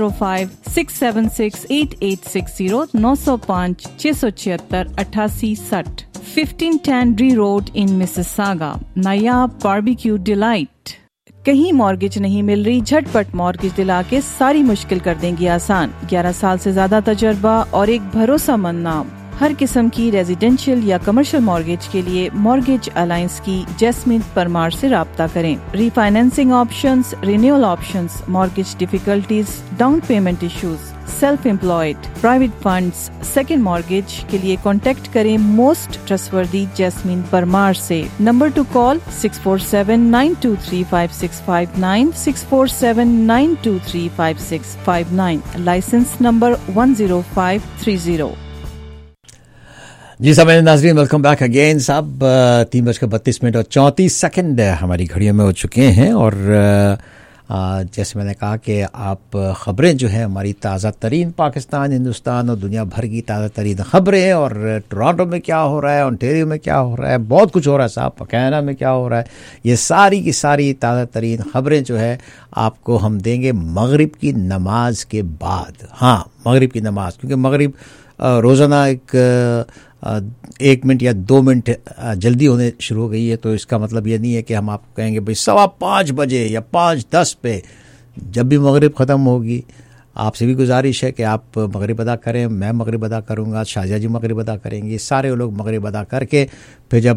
905-676-8860 905-676-8860 1510 Dree Road in Mississauga। Nayab barbecue delight. कहीं मॉर्गेज नहीं मिल रही? झटपट मॉर्गेज दिला के सारी मुश्किल कर देंगी आसान। 11 साल से ज्यादा तजर्बा और एक भरोसेमंद नाम। हर किस्म की रेजिडेंशियल या कमर्शियल मॉर्गेज के लिए मॉर्गेज अलायंस की जैस्मिन परमार से राब्ता करें। Refinancing options, renewal options, mortgage difficulties, down payment issues, self employed, private funds, second mortgage के लिए कांटेक्ट करें मोस्ट ट्रस्टवर्दी जैस्मिन परमार से। Number to call 647-923-5659 647-923-5659। Licence number 10530। जी समय नाजरीन, वेलकम बैक अगेन। साहब 3:32 और 34 हमारी घड़ियों में हो चुके हैं और जैसे मैंने कहा कि आप ख़बरें जो है हमारी ताज़ा तरीन पाकिस्तान, हिंदुस्तान और दुनिया भर की ताज़ा तरीन ख़बरें और टोरंटो में क्या हो रहा है, ओंटारियो में क्या हो रहा है, बहुत कुछ हो रहा है साहब, कनाडा में क्या हो रहा है, ये सारी की सारी ताज़ा तरीन ख़बरें जो है आपको हम देंगे मगरिब की नमाज के बाद। हाँ, मगरिब की नमाज, क्योंकि मगरिब रोज़ाना एक मिनट या 2 मिनट जल्दी होने शुरू हो गई है, तो इसका मतलब ये नहीं है कि हम आपको कहेंगे भाई 5:15 बजे या 5:10 पे। जब भी मगरिब ख़त्म होगी आपसे भी गुजारिश है कि आप मगरिब अदा करें, मैं मगरिब अदा करूँगा, शाजिया जी मगरिब अदा करेंगे, सारे लोग मगरिब अदा करके फिर जब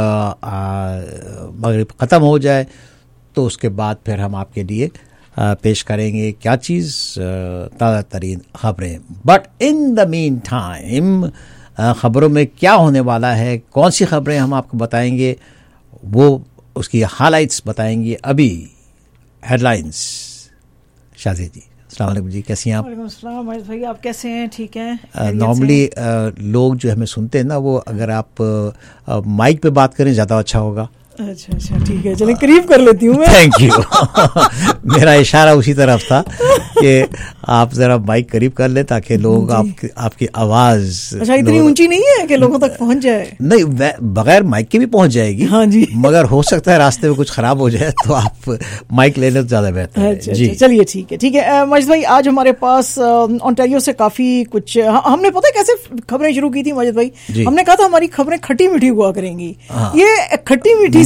मगरिब ख़त्म हो जाए तो उसके बाद फिर हम आपके लिए पेश करेंगे क्या चीज़, ताज़ा तरीन ख़बरें। But in the meantime ख़बरों में क्या होने वाला है, कौन सी ख़बरें हम आपको बताएंगे, वो उसकी हाइलाइट्स बताएंगे। अभी हेडलाइंस। शादी जी, अस्सलाम वालेकुम जी, कैसी हैं आप? वालेकुम अस्सलाम भाई, आप कैसे हैं? ठीक हैं? नॉर्मली लोग जो हमें सुनते हैं ना, वो अगर आप माइक पे बात करें ज़्यादा अच्छा होगा। अच्छा अच्छा, ठीक है, चलिए करीब कर लेती हूँ मैं। Thank you. मेरा इशारा उसी तरफ था कि आप जरा माइक करीब कर ले ताकि लोग आपकी आवाज अच्छा इतनी ऊंची नहीं है कि लोगों तक पहुंच जाए। नहीं, बगैर माइक के भी पहुंच जाएगी। हाँ जी, मगर हो सकता है रास्ते में कुछ खराब हो जाए तो आप माइक ले लें तो ज्यादा बेहतर है। जी चलिए ठीक है ठीक है। माजिद भाई, आज हमारे पास ओंटारियो से काफी कुछ हमने पता है कैसे खबरें शुरू की थी माजिद भाई, हमने कहा था हमारी खबरें खट्टी मीठी हुआ करेंगी। ये खट्टी मीठी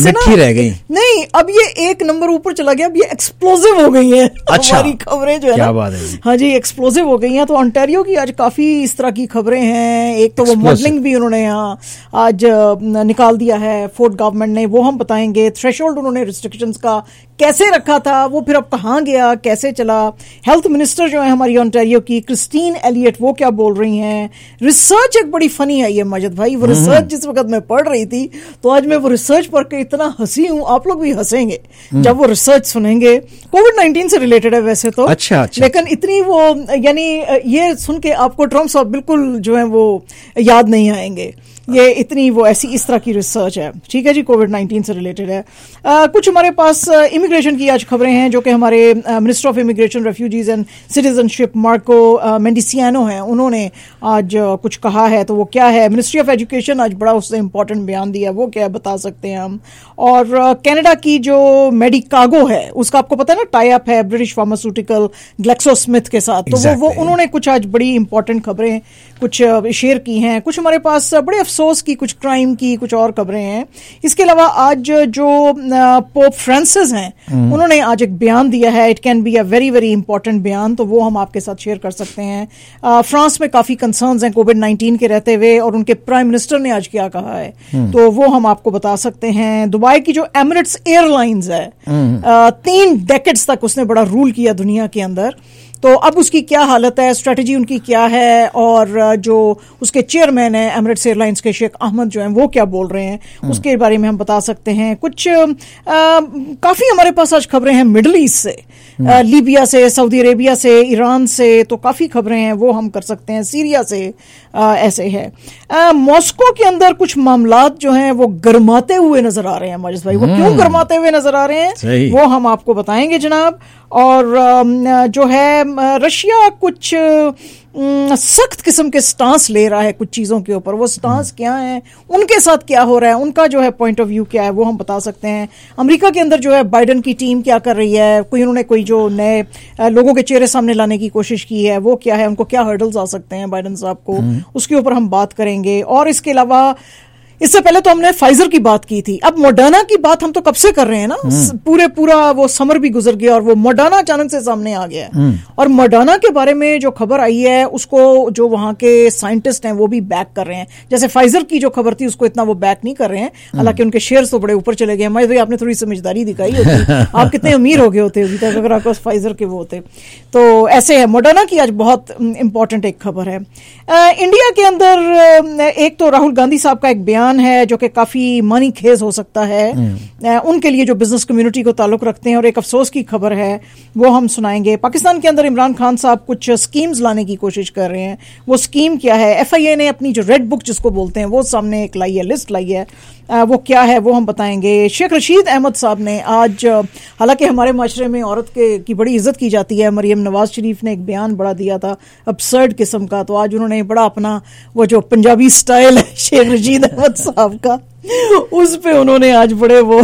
से मिट्टी रह गई। नहीं, अब ये एक नंबर ऊपर चला गया, अब ये एक्सप्लोसिव हो गई है। अच्छा, हमारी खबरें जो है क्या बात है। हाँ जी, एक्सप्लोसिव हो गई हैं। तो ओंटारियो की आज काफी इस तरह की खबरें हैं। एक तो वो मॉडलिंग भी उन्होंने यहाँ आज निकाल दिया है फोर्ड गवर्नमेंट ने, वो हम बताएंगे। थ्रेशोल्ड उन्होंने रिस्ट्रिक्शंस का कैसे रखा था, वो फिर अब कहाँ गया, कैसे चला। हेल्थ मिनिस्टर जो है हमारी ओंटारियो की क्रिस्टीन एलियट, वो क्या बोल रही हैं। रिसर्च एक बड़ी फनी आई है माजिद भाई, वो रिसर्च जिस वक्त मैं पढ़ रही थी तो आज मैं वो रिसर्च पढ़ के इतना हंसी हूं, आप लोग भी हंसेंगे जब वो रिसर्च सुनेंगे। कोविड-19 से रिलेटेड है वैसे तो, अच्छा। लेकिन इतनी वो, यानी ये सुन के आपको ट्रम्प साहब बिल्कुल जो है वो याद नहीं आएंगे। ये इतनी वो ऐसी इस तरह की रिसर्च है, ठीक है जी, कोविड-19 से रिलेटेड है। कुछ हमारे पास इमिग्रेशन की आज खबरें हैं, जो कि हमारे minister of immigration, refugees and citizenship Marco Mendicino हैं, उन्होंने आज कुछ कहा है। तो वो क्या है, मिनिस्ट्री ऑफ एजुकेशन आज बड़ा उससे इंपॉर्टेंट बयान दिया, वो क्या बता सकते हैं हम। और कनाडा की जो मेडिकागो है, उसका आपको पता है ना, टाई अप है ब्रिटिश फार्मास्यूटिकल ग्लेक्सोस्मिथ के साथ, तो वो उन्होंने कुछ आज बड़ी इंपॉर्टेंट खबरें कुछ शेयर की हैं। कुछ हमारे पास बड़े अफसोस की, कुछ क्राइम की, कुछ और खबरें हैं। इसके अलावा आज जो पोप फ्रांसिस हैं, उन्होंने आज एक बयान दिया है, it can be a very very important बयान, तो वो हम आपके साथ शेयर कर सकते हैं। फ्रांस में काफी कंसर्न्स हैं कोविड-19 के रहते हुए, और उनके प्राइम मिनिस्टर ने आज क्या कहा है, तो वो हम आपको बता सकते हैं। दुबई की जो एमिरेट्स एयरलाइंस है, 3 डेकेड्स तक उसने बड़ा रूल किया दुनिया के अंदर, तो अब उसकी क्या हालत है, स्ट्रेटजी उनकी क्या है, और जो उसके चेयरमैन है एमिरेट्स एयरलाइंस के शेख अहमद जो हैं, वो क्या बोल रहे हैं, उसके बारे में हम बता सकते हैं। कुछ काफी हमारे पास आज खबरें हैं मिडल ईस्ट से, लीबिया से, सऊदी अरेबिया से, ईरान से, तो काफी खबरें हैं, वो हम कर सकते हैं। सीरिया से ऐसे है। मॉस्को के अंदर कुछ मामलात जो हैं वो गरमाते हुए नजर आ रहे हैं माजिद भाई, वो क्यों गरमाते हुए नजर आ रहे हैं वो हम आपको बताएंगे जनाब। और जो है रशिया कुछ सख्त किस्म के स्टांस ले रहा है कुछ चीजों के ऊपर, वो स्टांस क्या है, उनके साथ क्या हो रहा है, उनका जो है पॉइंट ऑफ व्यू क्या है, वो हम बता सकते हैं। अमेरिका के अंदर जो है बाइडन की टीम क्या कर रही है, उन्होंने कोई जो नए लोगों के चेहरे सामने लाने की कोशिश की है, वो क्या है, उनको क्या हर्डल्स आ सकते हैं बाइडन साहब को, उसके ऊपर हम बात करेंगे। और इसके अलावा इससे पहले तो हमने फाइजर की बात की थी, अब मोडर्ना की बात हम तो कब से कर रहे हैं ना, पूरा वो समर भी गुजर गया और वो मोडर्ना अचानक से सामने आ गया है। और मोडर्ना के बारे में जो खबर आई है उसको जो वहां के साइंटिस्ट हैं वो भी बैक कर रहे हैं। जैसे फाइजर की जो खबर थी उसको इतना वो बैक नहीं कर रहे हैं, हालांकि उनके शेयर्स तो बड़े ऊपर चले गए। हमारे भाई आपने थोड़ी समझदारी दिखाई होती, आप कितने अमीर हो गए होते अभी तक अगर आपको फाइजर के वो होते। तो ऐसे है, मोडर्ना की आज बहुत इंपॉर्टेंट एक खबर है। इंडिया के अंदर एक तो राहुल गांधी साहब का एक बयान है जो कि काफी मानी खेज हो सकता है उनके लिए जो बिजनेस कम्युनिटी को ताल्लुक रखते हैं, और एक अफसोस की खबर है वो हम सुनाएंगे। पाकिस्तान के अंदर इमरान खान साहब कुछ स्कीम्स लाने की कोशिश कर रहे हैं, वो स्कीम क्या है, FIA ने अपनी जो रेड बुक जिसको बोलते हैं वो सामने एक लाई है, लिस्ट लाई है, वो क्या है वो हम बताएंगे। शेख रशीद अहमद साहब ने आज, हालांकि हमारे माशरे में औरत की बड़ी इज्जत की जाती है, मरियम नवाज शरीफ ने एक बयान बड़ा दिया था अपसर्ड किस्म का, तो आज उन्होंने बड़ा अपना वो जो पंजाबी स्टाइल है शेख रशीद अहमद साहब का, उस पे उन्होंने आज बड़े वो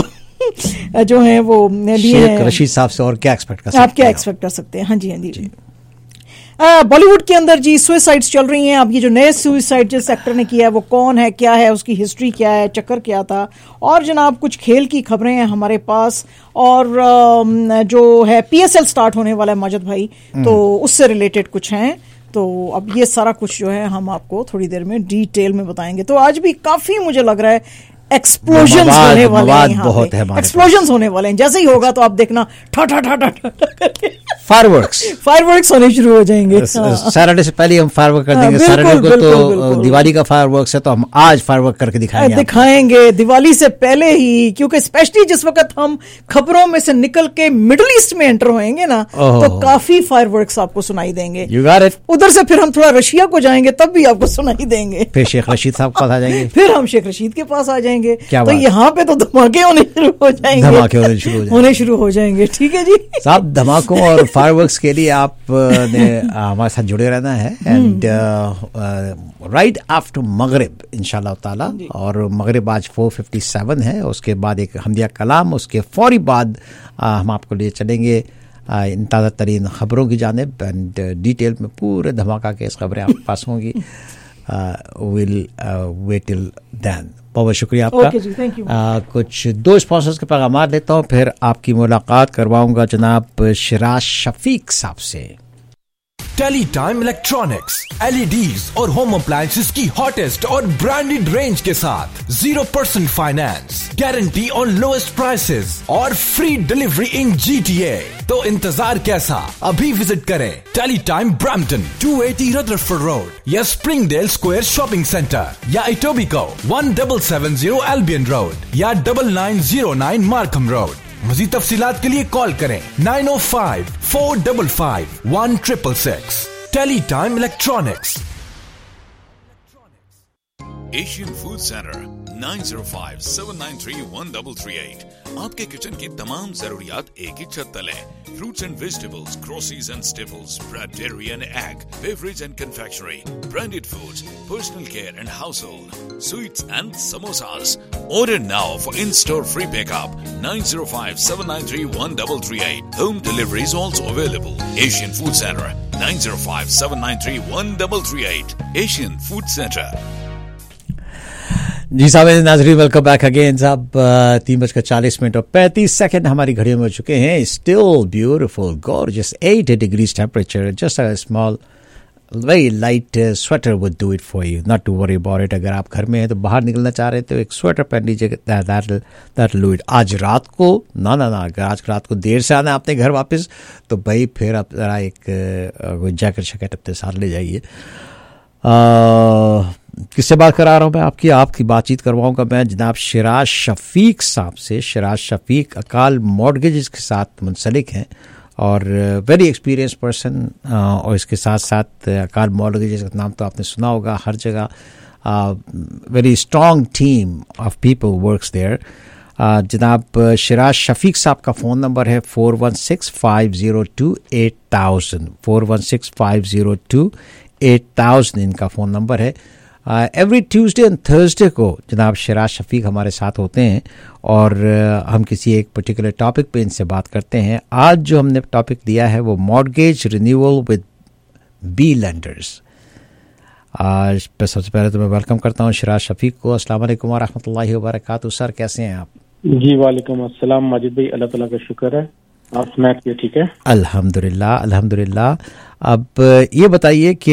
जो है वो लिए हैं। रशीद साहब से और क्या एक्सपेक्ट कर सकते हैं, आप क्या एक्सपेक्ट कर सकते हैं। हाँ जी, हाँ जी। बॉलीवुड के अंदर जी सुसाइड्स चल रही हैं। अब ये जो नए सुसाइड जिस एक्टर ने किया है वो कौन है, क्या है, उसकी हिस्ट्री क्या है, चक्कर क्या था, और जनाब कुछ खेल की खबरें हैं हमारे पास, और जो है PSL स्टार्ट होने वाला है माजिद भाई, तो उससे रिलेटेड कुछ हैं। तो अब ये सारा कुछ जो है हम आपको थोड़ी देर में डिटेल में बताएंगे। तो आज भी काफी मुझे लग रहा है एक्सप्लोजन होने वाले हैं, बहुत है, एक्सप्लोजन होने वाले हैं। जैसे ही होगा तो आप देखना ठा ठा ठा ठा करके फायरवर्क्स होने शुरू हो जाएंगे। सैटरडे से पहले हम फायरवर्क कर देंगे। सैटरडे को तो दिवाली का फायरवर्क्स है, तो हम आज फायरवर्क करके दिखाएंगे दिवाली से पहले ही, क्योंकि स्पेशली जिस वक्त हम खबरों में से निकल के मिडिल ईस्ट में एंटर होएंगे ना, तो काफी फायरवर्क्स आपको सुनाई देंगे। उधर से फिर हम थोड़ा रशिया को जाएंगे, तब भी आपको सुनाई देंगे। फिर शेख रशीद साहब के पास आ जाएंगे, फिर हम शेख रशीद के पास आ जाएंगे। तो यहाँ पे तो धमाके होने शुरू हो जाएंगे, होने शुरू हो जाएंगे। ठीक है जी साहब, धमाकों और फायरवर्क्स के लिए आप ने हमारे साथ जुड़े रहना है। एंड राइट आफ्टर मगरिब इंशाल्लाह ताला, और मगरिब आज 4:57 है, उसके बाद एक हमदिया कलाम, उसके फौरी बाद हम आपको लिए चलेंगे इन ताज़ा तरीन खबरों की जानिब, एंड डिटेल में पूरे धमाका के इस खबरें आपके पास होंगी। Will wait till then. बहुत शुक्रिया आपका। ओके जी, थैंक यू। कुछ 2 स्पॉन्सर्स के पैगाम देता हूँ, फिर आपकी मुलाकात करवाऊंगा जनाब शिराज शफीक साहब से। टेलीटाइम इलेक्ट्रॉनिक्स, LEDs और होम अप्लायंसेस की हॉटेस्ट और ब्रांडेड रेंज के साथ 0% finance, guarantee on lowest prices और फ्री डिलीवरी इन GTA। तो इंतजार कैसा, अभी विजिट करें टेलीटाइम ब्रैम्पटन 280 रदरफोर्ड रोड या स्प्रिंगडेल स्क्वायर शॉपिंग सेंटर या इटोबिको 1770 एल्बियन रोड या 9909 मार्कम रोड। मज़ीद तफसीलात के लिए कॉल करें 905-455-1666। Teletime electronics. Asian food centre 9057931338। आपके किचन की तमाम जरूरियात एक ही छत तले। Fruits and vegetables, groceries and staples, bread, dairy and egg, beverage and confectionery, branded foods, personal care and household, sweets and samosas. Order now for in-store free pickup 905-793-1338. Home delivery is also available. Asian Food Center 905-793-1338. Asian Food Center. जी साहब नाजरीन, welcome back again साहब। 3:40 और 35 हमारी घड़ियों में हो चुके हैं। Still beautiful, gorgeous, 80 degrees temperature. Just a small very light sweater would do it for you, not to worry about it. अगर आप घर में हैं तो बाहर निकलना चाह रहे हैं तो एक स्वेटर पहन लीजिए, दैट डू इट। आज रात को ना अगर आज रात को देर से आना आपने घर वापस तो भाई फिर आप जरा एक जैकेट शैकेट अपने साथ ले जाइए। किससे बात करा रहा हूँ मैं? आपकी बातचीत करवाऊंगा मैं जनाब शिराज शफीक साहब से। शिराज शफीक अकाल मॉर्गेजेस के साथ मुंसलिक हैं और वेरी एक्सपीरियंस पर्सन, और इसके साथ साथ अकाल मॉर्गेजेस का नाम तो आपने सुना होगा हर जगह। Very strong team of people works there. जनाब शिराज शफीक साहब का फ़ोन नंबर है 416-502-8000, 416-502-8000 इनका फ़ोन नंबर है। एवरी ट्यूसडे एंड थर्सडे को जनाब शिराज शफीक हमारे साथ होते हैं और हम किसी एक पर्टिकुलर टॉपिक पे इनसे बात करते हैं। आज जो हमने टॉपिक दिया है वो mortgage renewal with B lenders. आज सबसे पहले तो मैं वेलकम करता हूँ शिराज शफीक को। अस्सलाम वालेकुम वरहमतुल्लाहि वबरकातुहू। सर कैसे हैं आप? जी वालेकुम अस्सलाम माजिद भाई, अल्लाह ताला का शुक्र है। आप सुनाइए, ठीक है? अल्हम्दुलिल्लाह अल्हम्दुलिल्लाह। अब ये बताइए कि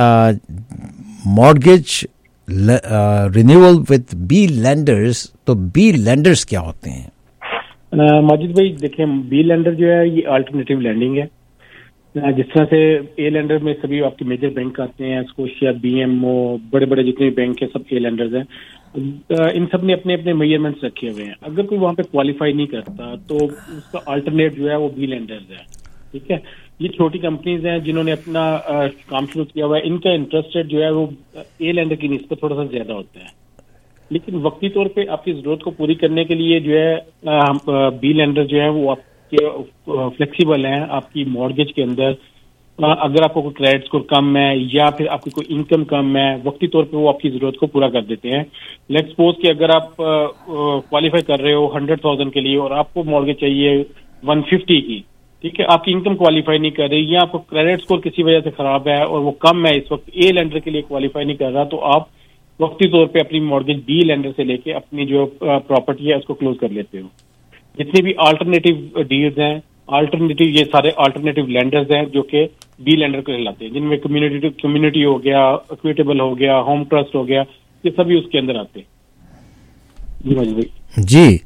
mortgage renewal with B lenders, तो बी लेंडर्स क्या होते हैं? माजिद भाई देखिए, बी लेंडर जो है ये अल्टरनेटिव लैंडिंग है। जिस तरह से ए लेंडर में सभी आपके मेजर बैंक आते हैं, स्कोशिया, BMO, बड़े बड़े जितने बैंक हैं सब ए लेंडर्स हैं। इन सब ने अपने अपने मेजरमेंट्स रखे हुए हैं। अगर कोई वहां पे क्वालिफाई नहीं करता तो उसका अल्टरनेट जो है वो बी लेंडर्स है, ठीक है? ये छोटी कंपनीज हैं जिन्होंने अपना काम शुरू किया हुआ है। इनका इंटरेस्ट रेट जो है वो ए लेंडर की निस्बत थोड़ा सा ज्यादा होता है, लेकिन वक्ती तौर पे आपकी जरूरत को पूरी करने के लिए जो है बी लेंडर जो है वो आपके फ्लेक्सिबल हैं। आपकी मॉर्गेज के अंदर अगर आपको कोई क्रेडिट स्कोर कम है या फिर आपकी कोई इनकम कम है, वक्ती तौर पे वो आपकी जरूरत को पूरा कर देते हैं। लेट्स सपोज कि अगर आप क्वालिफाई कर रहे हो 100,000 के लिए और आपको मॉर्गेज चाहिए 150 की, ठीक है? आपकी इनकम क्वालिफाई नहीं कर रही या आपको क्रेडिट स्कोर किसी वजह से खराब है और वो कम है, इस वक्त ए लेंडर के लिए क्वालिफाई नहीं कर रहा, तो आप वक्ती तौर पे अपनी मॉर्गेज बी लेंडर से लेके अपनी जो प्रॉपर्टी है उसको क्लोज कर लेते हो। जितनी भी अल्टरनेटिव डील्स हैं, ये सारे अल्टरनेटिव लेंडर्स हैं जो कि बी लेंडर को कहलाते हैं, जिनमें कम्युनिटी हो गया, इक्विटेबल हो गया, होम ट्रस्ट हो गया, ये सभी उसके अंदर आते हैं। जी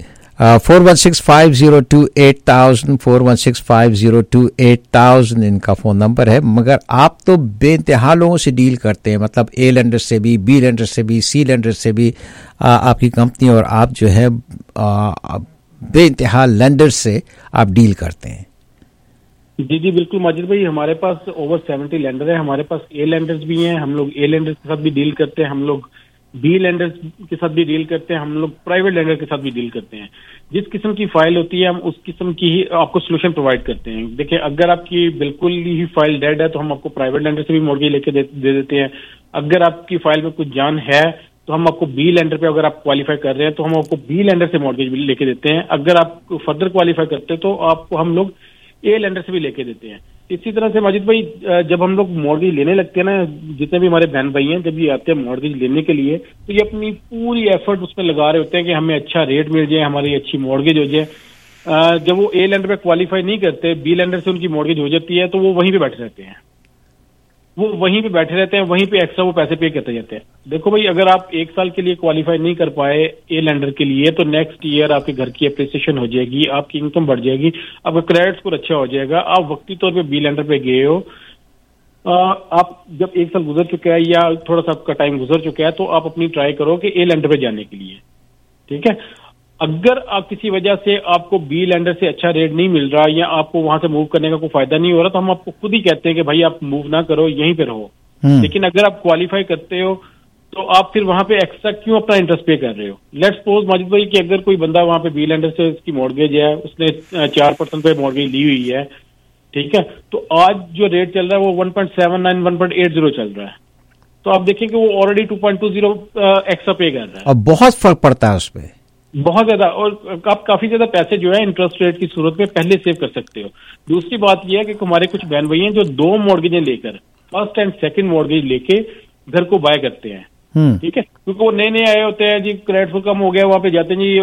416-502-8000, 416-502-8000 इनका फ़ोन नंबर है। मगर आप तो बेइंतहा लोगों से डील करते हैं, मतलब ए लेंडर से भी, बी लेंडर से भी, सी लेंडर से भी। आपकी कंपनी और आप जो है बेइंतहा लेंडर से आप डील करते हैं। जी बिल्कुल माजिद भाई, हमारे पास ओवर 70 लेंडर है। हमारे पास ए लेंडर्स भी हैं, हम लोग ए लेंडर्स के साथ भी डील करते हैं, हम लोग बी लेंडर्स के साथ भी डील करते हैं, हम लोग प्राइवेट लेंडर के साथ भी डील करते हैं। जिस किस्म की फाइल होती है हम उस किस्म की ही आपको सोल्यूशन प्रोवाइड करते हैं। देखिए, अगर आपकी बिल्कुल ही फाइल डेड है तो हम आपको प्राइवेट लेंडर से भी मॉर्गेज लेके दे देते हैं। अगर आपकी फाइल में कुछ जान है तो हम आपको बी लेंडर पे, अगर आप क्वालिफाई कर रहे हैं तो हम आपको बी लेंडर से मॉर्गेज भी लेके देते हैं। अगर आप फर्दर क्वालिफाई करते हैं तो आपको हम लोग ए लेंडर से भी लेके देते हैं। इसी तरह से माजिद भाई जब हम लोग मॉर्गेज लेने लगते हैं ना, जितने भी हमारे बहन भाई हैं जब ये आते हैं मॉर्गेज लेने के लिए, तो ये अपनी पूरी एफर्ट उसमें लगा रहे होते हैं कि हमें अच्छा रेट मिल जाए, हमारी अच्छी मॉर्गेज हो जाए। जब वो ए लेंडर पे क्वालिफाई नहीं करते, बी लेंडर से उनकी मॉर्गेज हो जाती है, तो वो वहीं पे बैठे रहते हैं, वहीं पे एक्स्ट्रा वो पैसे पे करते जाते हैं। देखो भाई, अगर आप 1 साल के लिए क्वालिफाई नहीं कर पाए ए लेंडर के लिए, तो नेक्स्ट ईयर आपके घर की अप्रिसिएशन हो जाएगी, आपकी इनकम बढ़ जाएगी, आपका क्रेडिट स्कोर अच्छा हो जाएगा, आप वक्ती तौर पे बी लेंडर पे गए हो, आप जब 1 साल गुजर चुका है या थोड़ा सा आपका टाइम गुजर चुका है, तो आप अपनी ट्राई करो कि ए लेंडर पे जाने के लिए, ठीक है। अगर आप किसी वजह से आपको बी लेंडर से अच्छा रेट नहीं मिल रहा या आपको वहां से मूव करने का कोई फायदा नहीं हो रहा, तो हम आपको खुद ही कहते हैं कि भाई आप मूव ना करो, यहीं पे रहो। लेकिन अगर आप क्वालिफाई करते हो तो आप फिर वहां पे एक्स्ट्रा क्यों अपना इंटरेस्ट पे कर रहे हो? लेट्स सपोज माजिद भाई कि अगर कोई बंदा वहां पे बी लेंडर से उसकी मॉर्गेज है, उसने 4% पे मॉर्गेज ली हुई है, ठीक है, तो आज जो रेट चल रहा है वो 1.79 1.80 चल रहा है, तो आप देखें कि वो ऑलरेडी 2.20 एक्स्ट्रा पे कर रहा है। अब बहुत फर्क पड़ता है उसमें, बहुत ज्यादा, और आप काफी ज्यादा पैसे जो है इंटरेस्ट रेट की सूरत में पहले सेव कर सकते हो। दूसरी बात यह है कि हमारे कुछ बहन भाई हैं जो 2 मॉर्गेजें लेकर, फर्स्ट एंड सेकंड मॉर्गेज लेके घर को बाय करते हैं, ठीक है, क्योंकि वो नए आए होते हैं जी, क्रेडिट स्कोर कम हो गया, वहां पे जाते हैं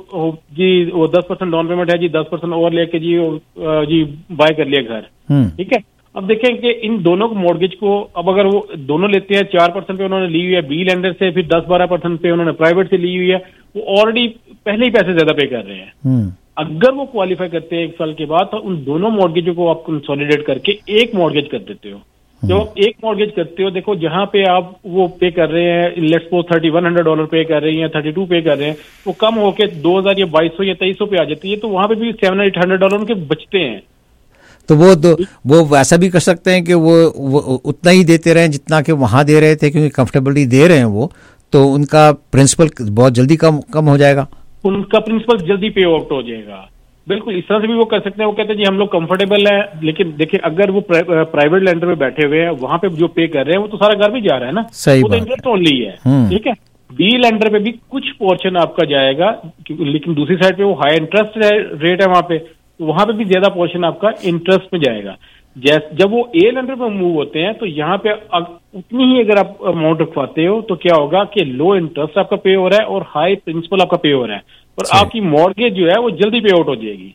जी वो 10% डाउन पेमेंट है जी, 10% और लेके जी बाय कर लिया घर, ठीक है। अब देखें कि इन दोनों को मॉर्गेज को, अब अगर वो दोनों लेते हैं 4% पे उन्होंने ली हुई है बी लेंडर से, फिर 10-12% पे उन्होंने प्राइवेट से ली हुई है, वो ऑलरेडी पहले ही पैसे ज्यादा पे कर रहे हैं। अगर वो क्वालिफाई करते हैं 1 साल के बाद, तो उन दोनों मॉर्गेजों को आप कंसोलिडेट करके एक मॉर्गेज कर देते हो। जब एक मॉर्गेज करते हो, देखो जहां पे आप वो पे कर रहे हैं, लेट्स सपोज $3,100 पे कर रहे हैं या 32 पे कर रहे हैं, वो कम होके 2000 या 2200 या 2300 पे आ जाती है, तो वहां पे भी $700-800 उनके बचते हैं। तो वो वैसा भी कर सकते हैं कि वो उतना ही देते रहे जितना कि वहां दे रहे थे, क्योंकि कंफर्टेबली दे रहे हैं वो, तो उनका प्रिंसिपल बहुत जल्दी कम हो जाएगा, उनका प्रिंसिपल जल्दी पे आउट हो जाएगा। बिल्कुल इस तरह से भी वो कर सकते हैं। वो कहते हैं जी हम लोग कंफर्टेबल है, लेकिन देखिए अगर वो प्राइवेट लेंडर में बैठे हुए हैं, वहां पे जो पे कर रहे हैं वो तो सारा घर में जा रहा है ना, सही वो तो इंटरेस्ट ओनली है, ठीक है। बी लेंडर पे भी कुछ पोर्शन आपका जाएगा, लेकिन दूसरी साइड पे वो हाई इंटरेस्ट रेट है वहां पे, तो वहां पे भी ज्यादा पोर्शन आपका इंटरेस्ट में जाएगा। जब वो ए लेंडर पे मूव होते हैं, तो यहाँ पे उतनी ही अगर आप अमाउंट रखवाते हो, तो क्या होगा कि लो इंटरेस्ट आपका पे हो रहा है और हाई प्रिंसिपल आपका पे हो रहा है, और आपकी मॉर्गेज जो है वो जल्दी पे आउट हो जाएगी।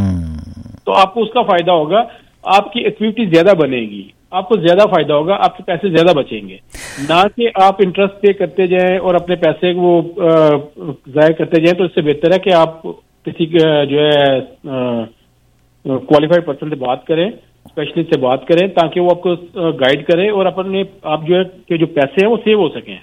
तो आपको उसका फायदा होगा, आपकी एक्टिविटी ज्यादा बनेगी, आपको ज्यादा फायदा होगा, आपके पैसे ज्यादा बचेंगे, ना कि आप इंटरेस्ट पे करते जाएं और अपने पैसे वो जाया करते जाएं। तो इससे बेहतर है कि आप किसी जो है क्वालिफाइड पर्सन से बात करें, स्पेशलिस्ट से बात करें, ताकि वो आपको गाइड करे और अपने आप जो है कि जो पैसे हैं वो सेव हो सकें।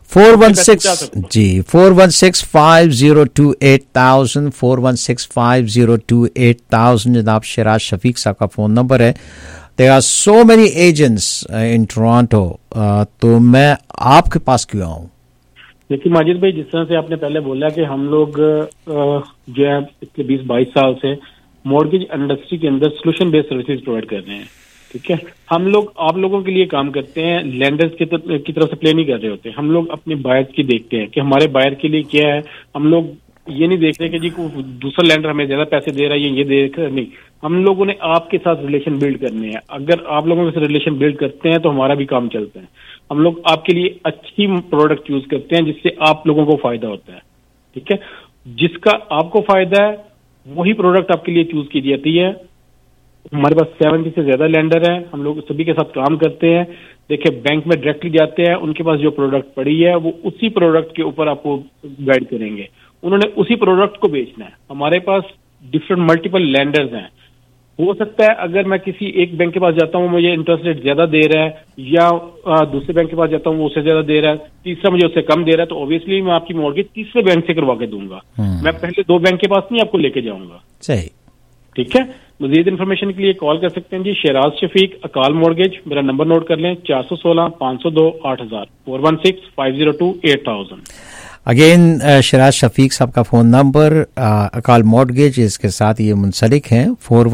416-502-8000 416-502-8000 जनाब शिराज शफीक साहब का फोन नंबर है। There are so many agents in Toronto, तो मैं आपके पास क्यों आऊं? देखिए माजिद भाई, जिस तरह से आपने पहले बोला कि हम लोग जो है पिछले 20-22 साल से मॉर्गेज इंडस्ट्री के अंदर सोल्यूशन बेस्ड सर्विसेज प्रोवाइड कर रहे हैं, ठीक है। हम लोग आप लोगों के लिए काम करते हैं, लेंडर्स की तरफ से प्ले नहीं कर रहे होते। हम लोग अपने बायर्स की देखते हैं कि हमारे बायर के लिए क्या है। हम लोग ये नहीं देख रहे कि जी दूसरा लेंडर हमें ज्यादा पैसे दे रहा है, ये देख रहे नहीं। हम लोगों ने आपके साथ रिलेशन बिल्ड करने हैं। अगर आप लोगों के साथ रिलेशन बिल्ड करते हैं तो हमारा भी काम चलता है। हम लोग आपके लिए अच्छी प्रोडक्ट यूज करते हैं जिससे आप लोगों को फायदा होता है, ठीक है। जिसका आपको फायदा है वही प्रोडक्ट आपके लिए चूज की जाती है। हमारे पास 70 से ज्यादा लेंडर है, हम लोग सभी के साथ काम करते हैं। देखिए बैंक में डायरेक्टली जाते हैं, उनके पास जो प्रोडक्ट पड़ी है वो उसी प्रोडक्ट के ऊपर आपको गाइड करेंगे। उन्होंने उसी प्रोडक्ट को बेचना है। हमारे पास डिफरेंट मल्टीपल लेंडर्स हैं। हो सकता है अगर मैं किसी एक बैंक के पास जाता हूँ मुझे इंटरेस्ट रेट ज्यादा दे रहा है, या दूसरे बैंक के पास जाता हूँ वो उससे ज्यादा दे रहा है, तीसरा मुझे उससे कम दे रहा है, तो ऑब्वियसली मैं आपकी मॉर्गेज तीसरे बैंक से करवा के दूंगा। मैं पहले 2 बैंक के पास नहीं आपको लेके जाऊंगा। सही, ठीक है। मजीद इन्फॉर्मेशन के लिए कॉल कर सकते हैं जी शिराज शफीक अकाल मॉर्गेज। मेरा नंबर नोट कर लें 416-502-8000 416-502-8000। अगेन शिराज शफीक साहब का फोन नंबर अकाल मॉर्गेज इसके साथ ये मुंसलिक हैं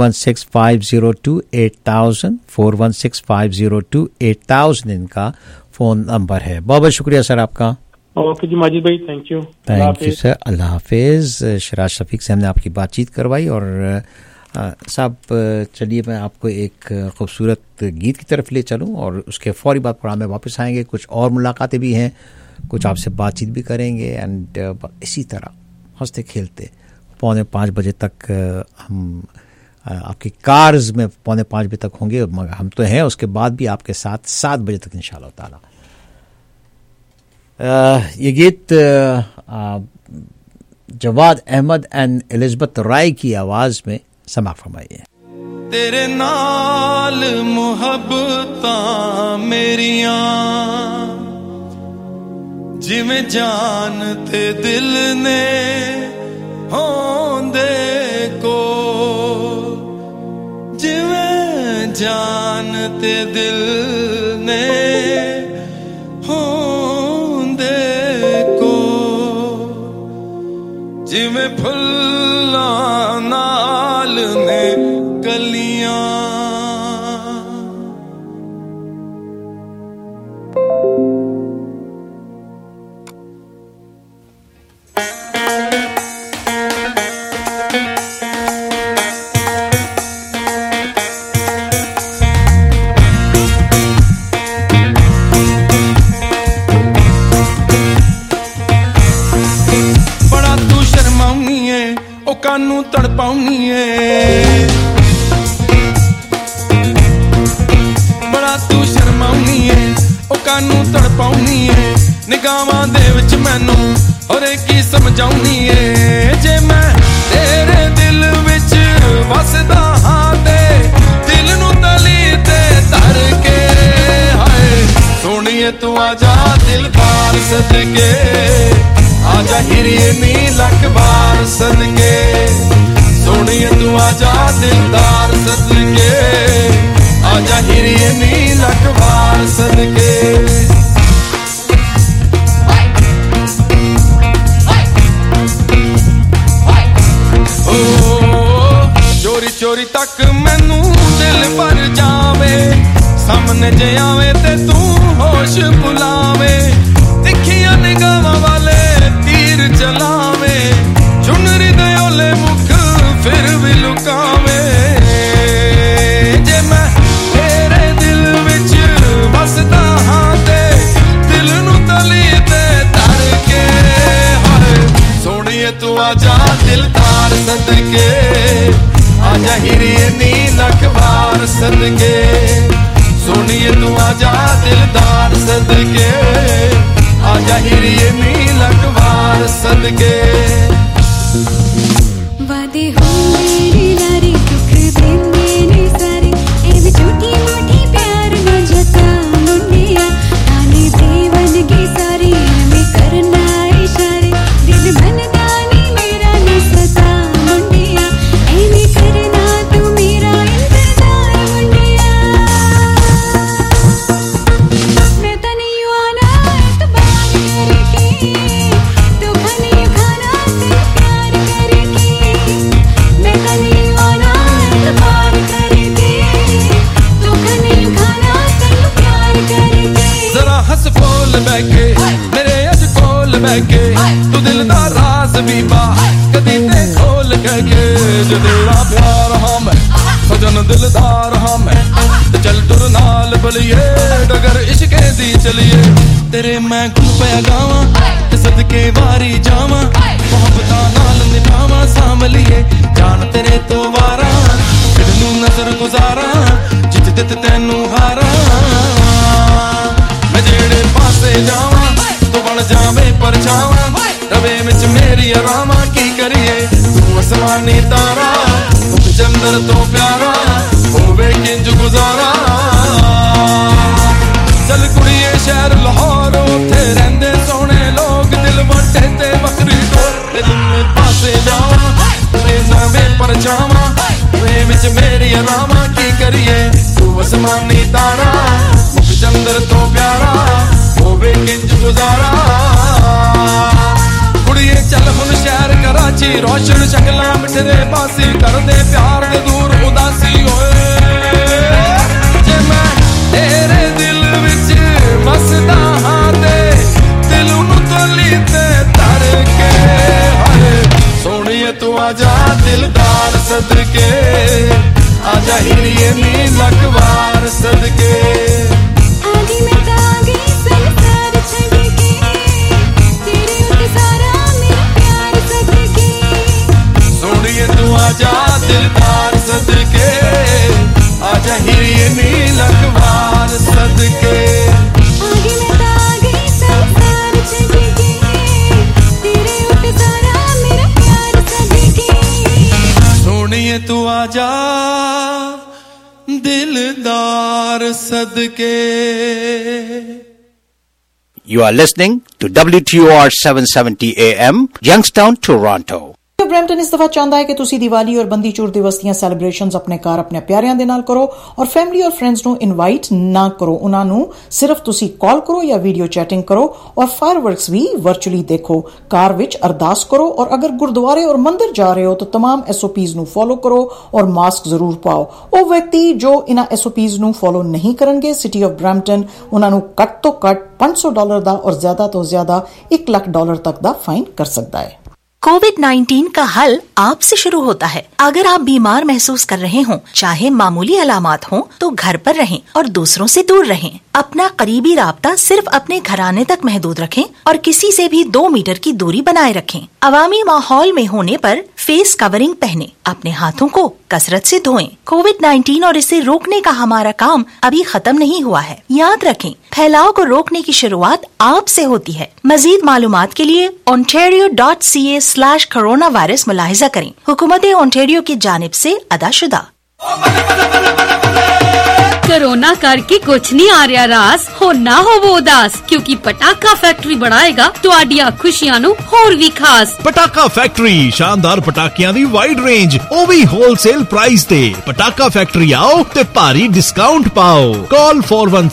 416-502-8000 416-502-8000 इनका फोन नंबर है। बहुत बहुत शुक्रिया सर आपका। ओके जी माजिद भाई, थैंक यू सर, अल्लाह हाफिज। शिराज शफीक से हमने आपकी बातचीत करवाई और साहब चलिए मैं आपको एक खूबसूरत गीत की तरफ ले चलूं और उसके फौरी बाद प्रोग्राम में वापस आएंगे। कुछ और मुलाकातें भी हैं, कुछ आपसे बातचीत भी करेंगे एंड इसी तरह हंसते खेलते 4:45 बजे तक हम आपकी कार्स में 4:45 बजे तक होंगे। हम तो हैं, उसके बाद भी आपके साथ 7 बजे तक इंशाल्लाह ताला। ये गीत जवाद अहमद एंड एलिज़ाबेथ राय की आवाज में समाअत फरमाइए। तेरे नाल मुहब्बतां मेरियां जिवें जान ते दिल ने होंदे को, जिवें जान ते दिल ने होंदे को, जिवें फुल्लां नाल ने कलियां। बड़ा तू शर्माउनी है ओ कानू तड़पाउनी है, बड़ा तू शर्माउनी है ओ कानू तड़पाउनी है, निगाहां दे विच मैनू और की समझाउनी है। जे मैं तेरे दिल विच वसदा हां ते दिल नू तली ते धर के, हाय सोहणीए तू आजा दिलदार सदके, आजा हिरिए नी लख बार सदके, सोहणीए तू आजा दिलदार सदके, आजा हिरिए नी लख बार सदके। चोरी चोरी तक मैनू दिल भर जावे, सामने जे आवे ते तू होश भुलावे, तिखियां निगाहां वाले तीर चलावे, चुनरी दे ओले मुख फिर भी लुकावे। जे मैं तेरे दिल विच वसदा हां ते दिल नू तली ते धर के, हाय सोहणीए तू आजा दिलदार सदके, आजा हिरिए नी लख बार सदके, सोहणीए तू आजा दिलदार सदके, आजा हिरिए नी लख बार सदके। वादे होंदे लारे दुख देंदे ने सारे, एवे झूठी मूठी प्यार न जता मुंडिया, ताने देवनगी सारी हमें करना इशारे, दिल बनदा नी मेरा न सता मुंडिया, एवे करना तू मेरा इंतजार मुंडिया। मैं तो नहीं आना एतबार करके, तू खाने खाना तेरे प्यार करके, मैं तो नहीं आना एतबार करके, तू खाने खाना तेरे प्यार करके। जरा हंस बोल बैके मेरे अज कोल बैके, तू दिल दा राज बीबा कदी ते खोल के, जो तेरा प्यार हां मैं सजन दिलदार हां मैं, ते चल तुर नाल बलिए डगर इश्के दी चलिए, तेरे मैं गुल पे गावां ते सदके वारी जावां, मोहब्बतां नाल निभावां सांभलिए जान तेरे तो वारा, किनू नजर गुजारा जित तित तैनू हारा। मैं जेड़े पासे जावां तू बन जावे परछावां, रवे विच मेरी आरामां की करिए तू आसमानी तारा, चंदर तो प्यारा होवे किंज गुजारा। चल कुड़िए शहर लाहौर उथे रहिंदे सोहणे लोग, दिल वटे ते बकरी टोर, दिल में पासे जावां ते नवें परछावां, रवे विच मेरी आरामां की करिए तू आसमानी तारा, चंदर तो प्यारा होवे किंज गुजारा। कुड़िए चल हुन शहर कराची, रोशन शक्लां मिठरे पासी, करदे प्यार दे दूर उदासी होए, जे मैं तेरे दिल विच वसदा हां ते दिल नू तली ते धर के, हाय सोहणीए तू आजा दिलदार सदके, ਹੀਰੀਏ ਨੀ ਲੱਖ ਵਾਰ ਸਦਕੇ आगे मैं तो आ गई संसार छड़ के तेरे उते सारा मेरा प्यार सदके सोनिए तू आजा दिलदार सदके आजा हीरिए नी लख वार सदके आगे मैं तो आ गई संसार छड़ के तेरे उते सारा मेरा प्यार सदके सोनिए तू आजा दिलदार सदके You are listening to WTOR 770 AM, Youngstown, Toronto. Brampton ਇਸ ਦਫਾ ਚਾਹੁੰਦਾ ਹੈ ਕਿ ਤੁਸੀਂ ਦੀਵਾਲੀ ਔਰ ਬੰਦੀ ਛੋੜ ਦਿਵਸ ਦੀਆਂ ਸੈਲੀਬ੍ਰੇਸ਼ਨਸ ਆਪਣੇ ਘਰ ਆਪਣੇ ਪਿਆਰਿਆਂ ਦੇ ਨਾਲ ਕਰੋ ਔਰ ਫੈਮਿਲੀ ਔਰ ਫਰੈਂਡਸ ਨੂੰ ਇਨਵਾਈਟ ਨਾ ਕਰੋ। ਉਹਨਾਂ ਨੂੰ ਸਿਰਫ ਤੁਸੀਂ ਕਾਲ ਕਰੋ ਜਾਂ ਵੀਡੀਓ ਚੈਟਿੰਗ ਕਰੋ ਔਰ ਫਾਇਰਵਰਕਸ ਵੀ ਵਰਚੁਅਲੀ ਦੇਖੋ। ਕਾਰ ਵਿੱਚ ਅਰਦਾਸ ਕਰੋ ਔਰ ਅਗਰ ਗੁਰਦੁਆਰੇ ਔਰ ਮੰਦਿਰ ਜਾ ਰਹੇ ਹੋ ਤਾਂ तमाम SOPs ਨੂੰ ਫੋਲੋ ਕਰੋ ਔਰ ਮਾਸਕ ਜ਼ਰੂਰ ਪਾਓ। ਉਹ ਵਿਅਕਤੀ ਜੋ ਇਹਨਾਂ SOPs ਨੂੰ ਫੋਲੋ ਨਹੀਂ ਕਰਨਗੇ, ਸਿਟੀ ਆਫ ਬਰੈਂਪਟਨ ਉਹਨਾਂ ਨੂੰ ਘੱਟ ਤੋਂ ਘੱਟ $500 ਦਾ ਔਰ ਜ਼ਿਆਦਾ ਤੋਂ ਜ਼ਿਆਦਾ $1 ਲੱਖ ਤੱਕ ਦਾ ਫਾਈਨ ਕਰ ਸਕਦਾ ਹੈ। कोविड-19 का हल आपसे शुरू होता है। अगर आप बीमार महसूस कर रहे हों, चाहे मामूली अलामात हों, तो घर पर रहें और दूसरों से दूर रहें। अपना करीबी राब्ता सिर्फ अपने घराने तक महदूद रखें और किसी से भी 2 मीटर की दूरी बनाए रखें। अवामी माहौल में होने पर फेस कवरिंग पहने, अपने हाथों को कसरत से धोएं। कोविड-19 और इसे रोकने का हमारा काम अभी खत्म नहीं हुआ है। याद रखें, फैलाव को रोकने की शुरुआत आपसे होती है। मजीद मालूमात के लिए ontario.ca/कोरोना वायरस मुलाहिजा करें। हुकूमत ओंटारियो की जानिब से अदाशुदा। कोरोना करके कुछ नहीं आ रहा रास हो ना हो वो उदास, क्योंकि पटाखा फैक्ट्री बढ़ाएगा तुहाडियां खुशियां नू होर भी खास। पटाखा फैक्ट्री शानदार पटाकियां दी वाइड रेंज, ओ भी होलसेल प्राइस ते। पटाखा फैक्ट्री आओ ते भारी डिस्काउंट पाओ। कॉल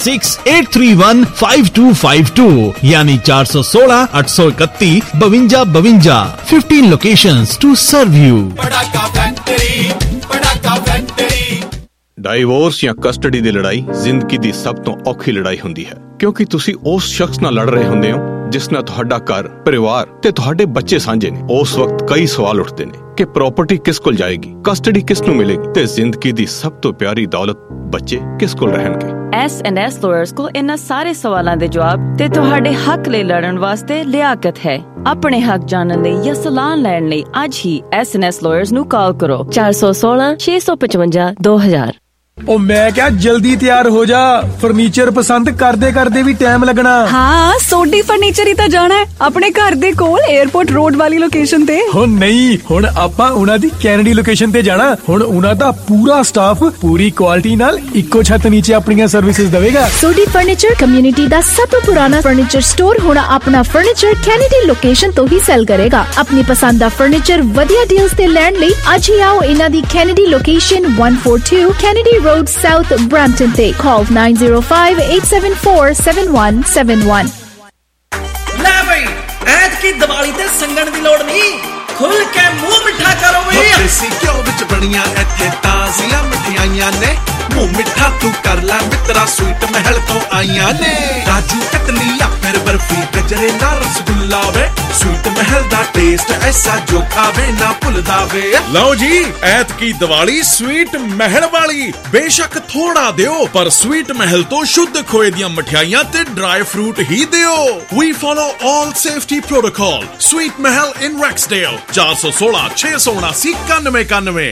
4168315252 यानी 416 831 5252। 15 लोकेशंस टू सर्व यू। पटाखा फैक्ट्री। ਡਾਈਵੋਰਸ ਜਾਂ ਕਸਟਡੀ ਦੀ ਲੜਾਈ ਜ਼ਿੰਦਗੀ ਦੀ ਸਭ ਤੋਂ ਔਖੀ ਲੜਾਈ ਹੁੰਦੀ ਹੈ, ਕਿਉਂਕਿ ਤੁਸੀਂ ਉਸ ਸ਼ਖਸ ਨਾਲ ਲੜ ਰਹੇ ਹੁੰਦੇ ਹੋ ਜਿਸ ਨਾਲ ਤੁਹਾਡਾ ਘਰ, ਪਰਿਵਾਰ ਤੇ ਤੁਹਾਡੇ ਬੱਚੇ ਸਾਂਝੇ ਨੇ। ਉਸ ਵਕਤ ਕਈ ਸਵਾਲ ਉੱਠਦੇ ਨੇ ਕਿ ਪ੍ਰਾਪਰਟੀ ਕਿਸ ਕੋਲ ਜਾਏਗੀ, ਕਸਟਡੀ ਕਿਸ ਨੂੰ ਮਿਲੇਗੀ ਤੇ ਜ਼ਿੰਦਗੀ ਦੀ ਸਭ ਤੋਂ ਪਿਆਰੀ ਦੌਲਤ ਬੱਚੇ ਕਿਸ ਕੋਲ ਰਹਿਣਗੇ। S&S ਲਾਇਰਸ ਕੋਲ ਇਹਨਾਂ ਸਾਰੇ ਸਵਾਲਾਂ ਦੇ ਜਵਾਬ ਤੇ ਤੁਹਾਡੇ ਹੱਕ ਲਈ ਲੜਨ ਵਾਸਤੇ ਲਿਆਕਤ ਹੈ। ਆਪਣੇ ਹੱਕ ਜਾਣਨ ਲਈ ਜਾਂ ਸਲਾਹ ਲੈਣ ਲਈ ਅੱਜ ਹੀ S&S ਲਾਇਰਸ ਨੂੰ ਕਾਲ ਕਰੋ 416 655 2000। ਉਹ ਮੈਂ ਕਿਹਾ ਜਲਦੀ ਤਿਆਰ ਹੋ ਜਾ, ਫਰਨੀਚਰ ਪਸੰਦ ਕਰਦੇ ਕਰਦੇ ਵੀ ਟਾਈਮ ਲੱਗਣਾ। ਹਾਂ, ਸੋਡੀ ਫਰਨੀਚਰ ਹੀ ਤਾਂ ਜਾਣਾ ਹੈ ਆਪਣੇ ਘਰ ਦੇ ਕੋਲ 에ਅਰਪੋਰਟ ਰੋਡ ਵਾਲੀ ਲੋਕੇਸ਼ਨ ਤੇ। ਹੋ ਨਹੀਂ, ਹੁਣ ਆਪਾਂ ਉਹਨਾਂ ਦੀ ਕੈਨੇਡੀ ਲੋਕੇਸ਼ਨ ਤੇ ਜਾਣਾ। ਹੁਣ ਉਹਨਾਂ ਦਾ ਪੂਰਾ ਸਟਾਫ ਪੂਰੀ ਕੁਆਲਿਟੀ ਨਾਲ ਇੱਕੋ ਛੱਤ ਨੀਚੇ ਆਪਣੀਆਂ ਸਰਵਿਸਿਜ਼ ਦੇਵੇਗਾ। ਸੋਡੀ ਫਰਨੀਚਰ ਕਮਿਊਨਿਟੀ ਦਾ ਸਭ ਤੋਂ ਪੁਰਾਣਾ ਫਰਨੀਚਰ ਸਟੋਰ ਹੁਣ ਆਪਣਾ ਫਰਨੀਚਰ ਕੈਨੇਡੀ ਲੋਕੇਸ਼ਨ ਤੋਂ ਹੀ ਸੈਲ ਕਰੇਗਾ। ਆਪਣੀ ਪਸੰਦ ਦਾ ਫਰਨੀਚਰ ਵਧੀਆ ਡੀਲਸ ਤੇ ਲੈਣ ਲਈ ਅੱਜ ਹੀ ਆਓ ਇਹਨਾਂ ਦੀ Kennedy location 142 Kennedy Road South, Brampton Day. Call 905-874-7171. ਲੈ ਬਈ, ਐਤ ਕੀ ਦੀਵਾਲੀ ਤੇ ਸੰਗਣ ਦੀ ਲੋੜ ਨਹੀਂ, ਖੁੱਲ ਕੇ ਮੂੰਹ ਮਿੱਠਾ ਕਰੋ ਬਈ। ਦੇਸੀ ਘਿਓ ਵਿੱਚ ਬਣੀਆਂ ਇੱਥੇ ਤਾਜ਼ੀਆਂ ਮਠਿਆਈਆਂ ਨੇ, ਮੂੰਹ ਮਿੱਠਾ ਤੂੰ ਕਰ ਲੈ ਮਿੱਤਰਾ, ਸਵੀਟ ਮਹਿਲ ਤੋਂ ਆਈਆਂ ਨੇ। ਕਾਜੂ ਕਤਲੀ ਜਾਂ ਫਿਰ ਬਰਫੀ, ਗਜਰੇ ਨਾਲ ਰਸਗੁੱਲਾ ਵੇ, ਸਵੀਟ ਮਹਿਲ ਦਾ ਟੇਸਟ ਐਸਾ ਜੋ ਖਾਵੇ ਨਾ ਭੁੱਲਦਾ ਵੇ। ਲਓ ਜੀ, ਐਤਕੀ ਦੀਵਾਲੀ ਸਵੀਟ ਮਹਿਲ ਵਾਲੀ। ਬੇਸ਼ੱਕ ਥੋੜਾ ਦਿਓ, ਪਰ ਸਵੀਟ ਮਹਿਲ ਤੋਂ ਸ਼ੁੱਧ ਖੋਏ ਦੀਆਂ ਮਠਿਆਈਆਂ ਤੇ ਡਰਾਈ ਫਰੂਟ ਹੀ ਦਿਓ। We follow all safety protocol. Sweet Mahal in Rexdale, 416 679 9191।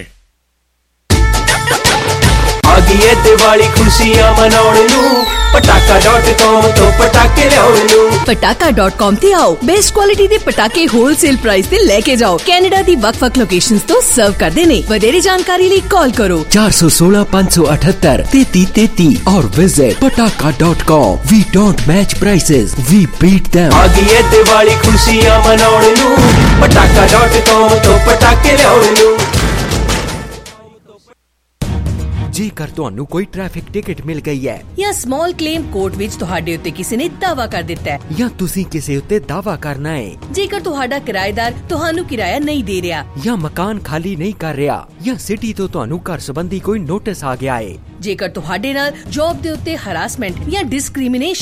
ਆ ਗਈ ਏ ਦੀਵਾਲੀ ਖੁਸ਼ੀਆਂ ਮਨਾਉਣ ਨੂੰ, ਪਟਾਕਾ.com ਤੋਂ ਪਟਾਕੇ ਲਿਆਉਣ ਨੂੰ। ਪਟਾਕਾ.com ਤੇ ਆਓ, ਬੈਸਟ ਕੁਆਲਿਟੀ ਦੇ ਪਟਾਕੇ ਹੋਲਸੇਲ ਪ੍ਰਾਈਸ ਤੇ ਲੈ ਕੇ ਜਾਓ। ਕੈਨੇਡਾ ਦੀ ਵੱਖ-ਵੱਖ ਲੋਕੇਸ਼ਨਸ ਤੋਂ ਸਰਵ ਕਰਦੇ ਨੇ। ਵਧੇਰੇ ਜਾਣਕਾਰੀ ਲਈ ਕਾਲ ਕਰੋ 416 578 3333 और विजिट पटाका.com। We don't match prices, we beat them। आ गई ਏ ਦੀਵਾਲੀ ਖੁਸ਼ੀਆਂ ਮਨਾਉਣ ਨੂੰ, ਪਟਾਕਾ.com ਤੋਂ ਪਟਾਕੇ ਲਿਆਉਣ ਨੂੰ। ਜੇਕਰ ਤੁਹਾਨੂੰ ਕੋਈ ਟ੍ਰੈਫਿਕ ਟਿਕਟ ਮਿਲ ਗਈ ਹੈ ਜਾਂ ਸਮਾਲ ਕਲੇਮ ਕੋਰਟ ਵਿੱਚ ਤੁਹਾਡੇ ਉੱਤੇ ਕਿਸੇ ਨੇ ਦਾਅਵਾ ਕਰ ਦਿੱਤਾ ਹੈ, ਜਾਂ ਤੁਸੀਂ ਕਿਸੇ ਉੱਤੇ ਦਾਅਵਾ ਕਰਨਾ ਹੈ, ਜੇਕਰ ਤੁਹਾਡਾ ਕਿਰਾਏਦਾਰ ਤੁਹਾਨੂੰ ਕਿਰਾਇਆ ਨਹੀਂ ਦੇ ਰਿਹਾ, ਜਾਂ ਮਕਾਨ ਖਾਲੀ ਨਹੀਂ ਕਰ ਰਿਹਾ, ਜਾਂ ਸਿਟੀ ਤੋਂ ਤੁਹਾਨੂੰ ਘਰ ਸੰਬੰਧੀ ਕੋਈ ਨੋਟਿਸ ਆ ਗਿਆ ਹੈ, ਜੇਕਰ ਤੁਹਾਡੇ ਨਾਲ ਜੌਬ ਦੇ ਉੱਤੇ ਹਰਾਸਮੈਂਟ ਜਾਂ ਡਿਸਕ੍ਰਿਮੀਨੇਸ਼ਨ